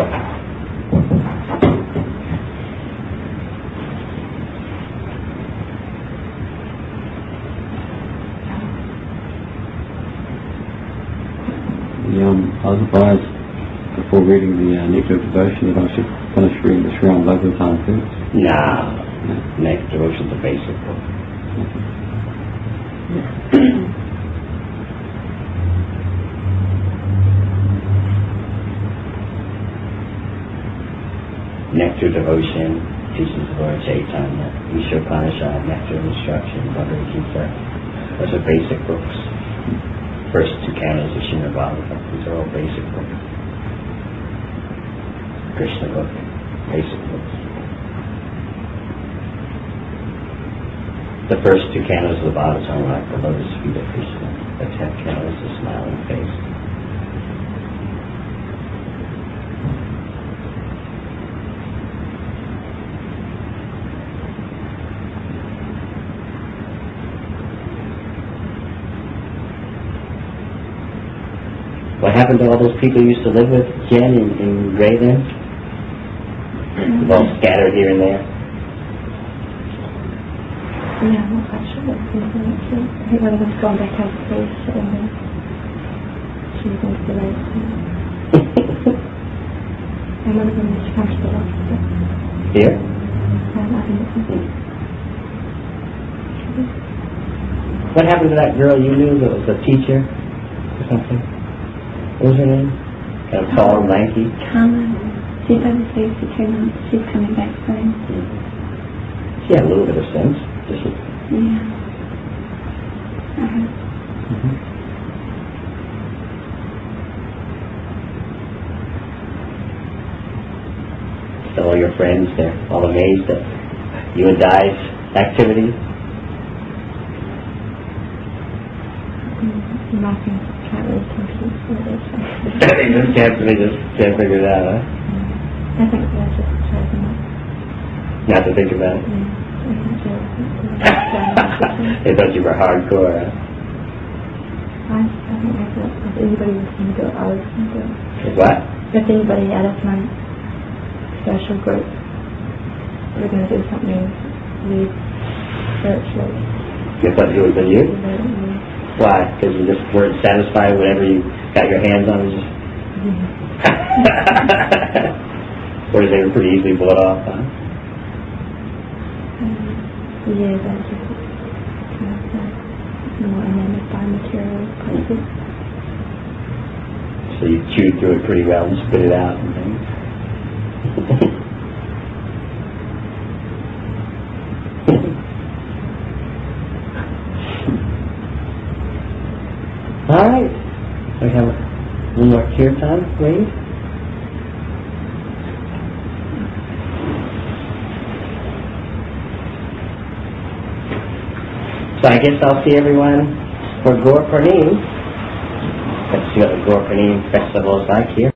I was advised before reading the Nectar of Devotion that I should finish reading the Sri Ram Bhagavatam first. Nah, Nectar of Devotion's a basic book. Nectar of Devotion teaches the Lord Chaitanya, Isha Upanishad, Nectar of Instruction, Bhagavad Gita. Those are basic books. First two cantos of Srimad Bhagavatam, these are all basic books. Krishna book, basic books. The first two cantos of the Bhagavatam are like the lotus feet of Krishna. The 10th canto is the smiling face. What happened to all those people you used to live with, Jen, in Grayland? They've all scattered here and there. Yeah, I'm not quite sure what's going on. I think one of them's gone back out to place and then she's into the lake. And one of them is come to the hospital. Here? I think it's What happened to that girl you knew that was a teacher or something? What was her name? Kind of tall and lanky. Carmen. She's overseas for 2 months. She's coming back soon. She had a little bit of sense. Just Yeah. all your friends, they're all amazed at you and Di's activities. Nothing. Can't really compete with it. They just can't figure it out, huh? I think they're just chosen up. Not to think about it. They thought you were hardcore. Huh? I don't know if anybody was going to do it, I was going to do it. What? If anybody out of my special group were going to do something weird, spiritually. You thought it would have been you? Why? Because you just weren't satisfied with whatever you got your hands on? Just... Or they were pretty easily bought off, huh? Yeah, that's just kind of more enamored by material places. So you chewed through it pretty well and spit it out and things. All right. We have a little more kirtan, please. So I guess I'll see everyone for Gaur Purnima. Let's see what the Gaur Purnima festival is like here.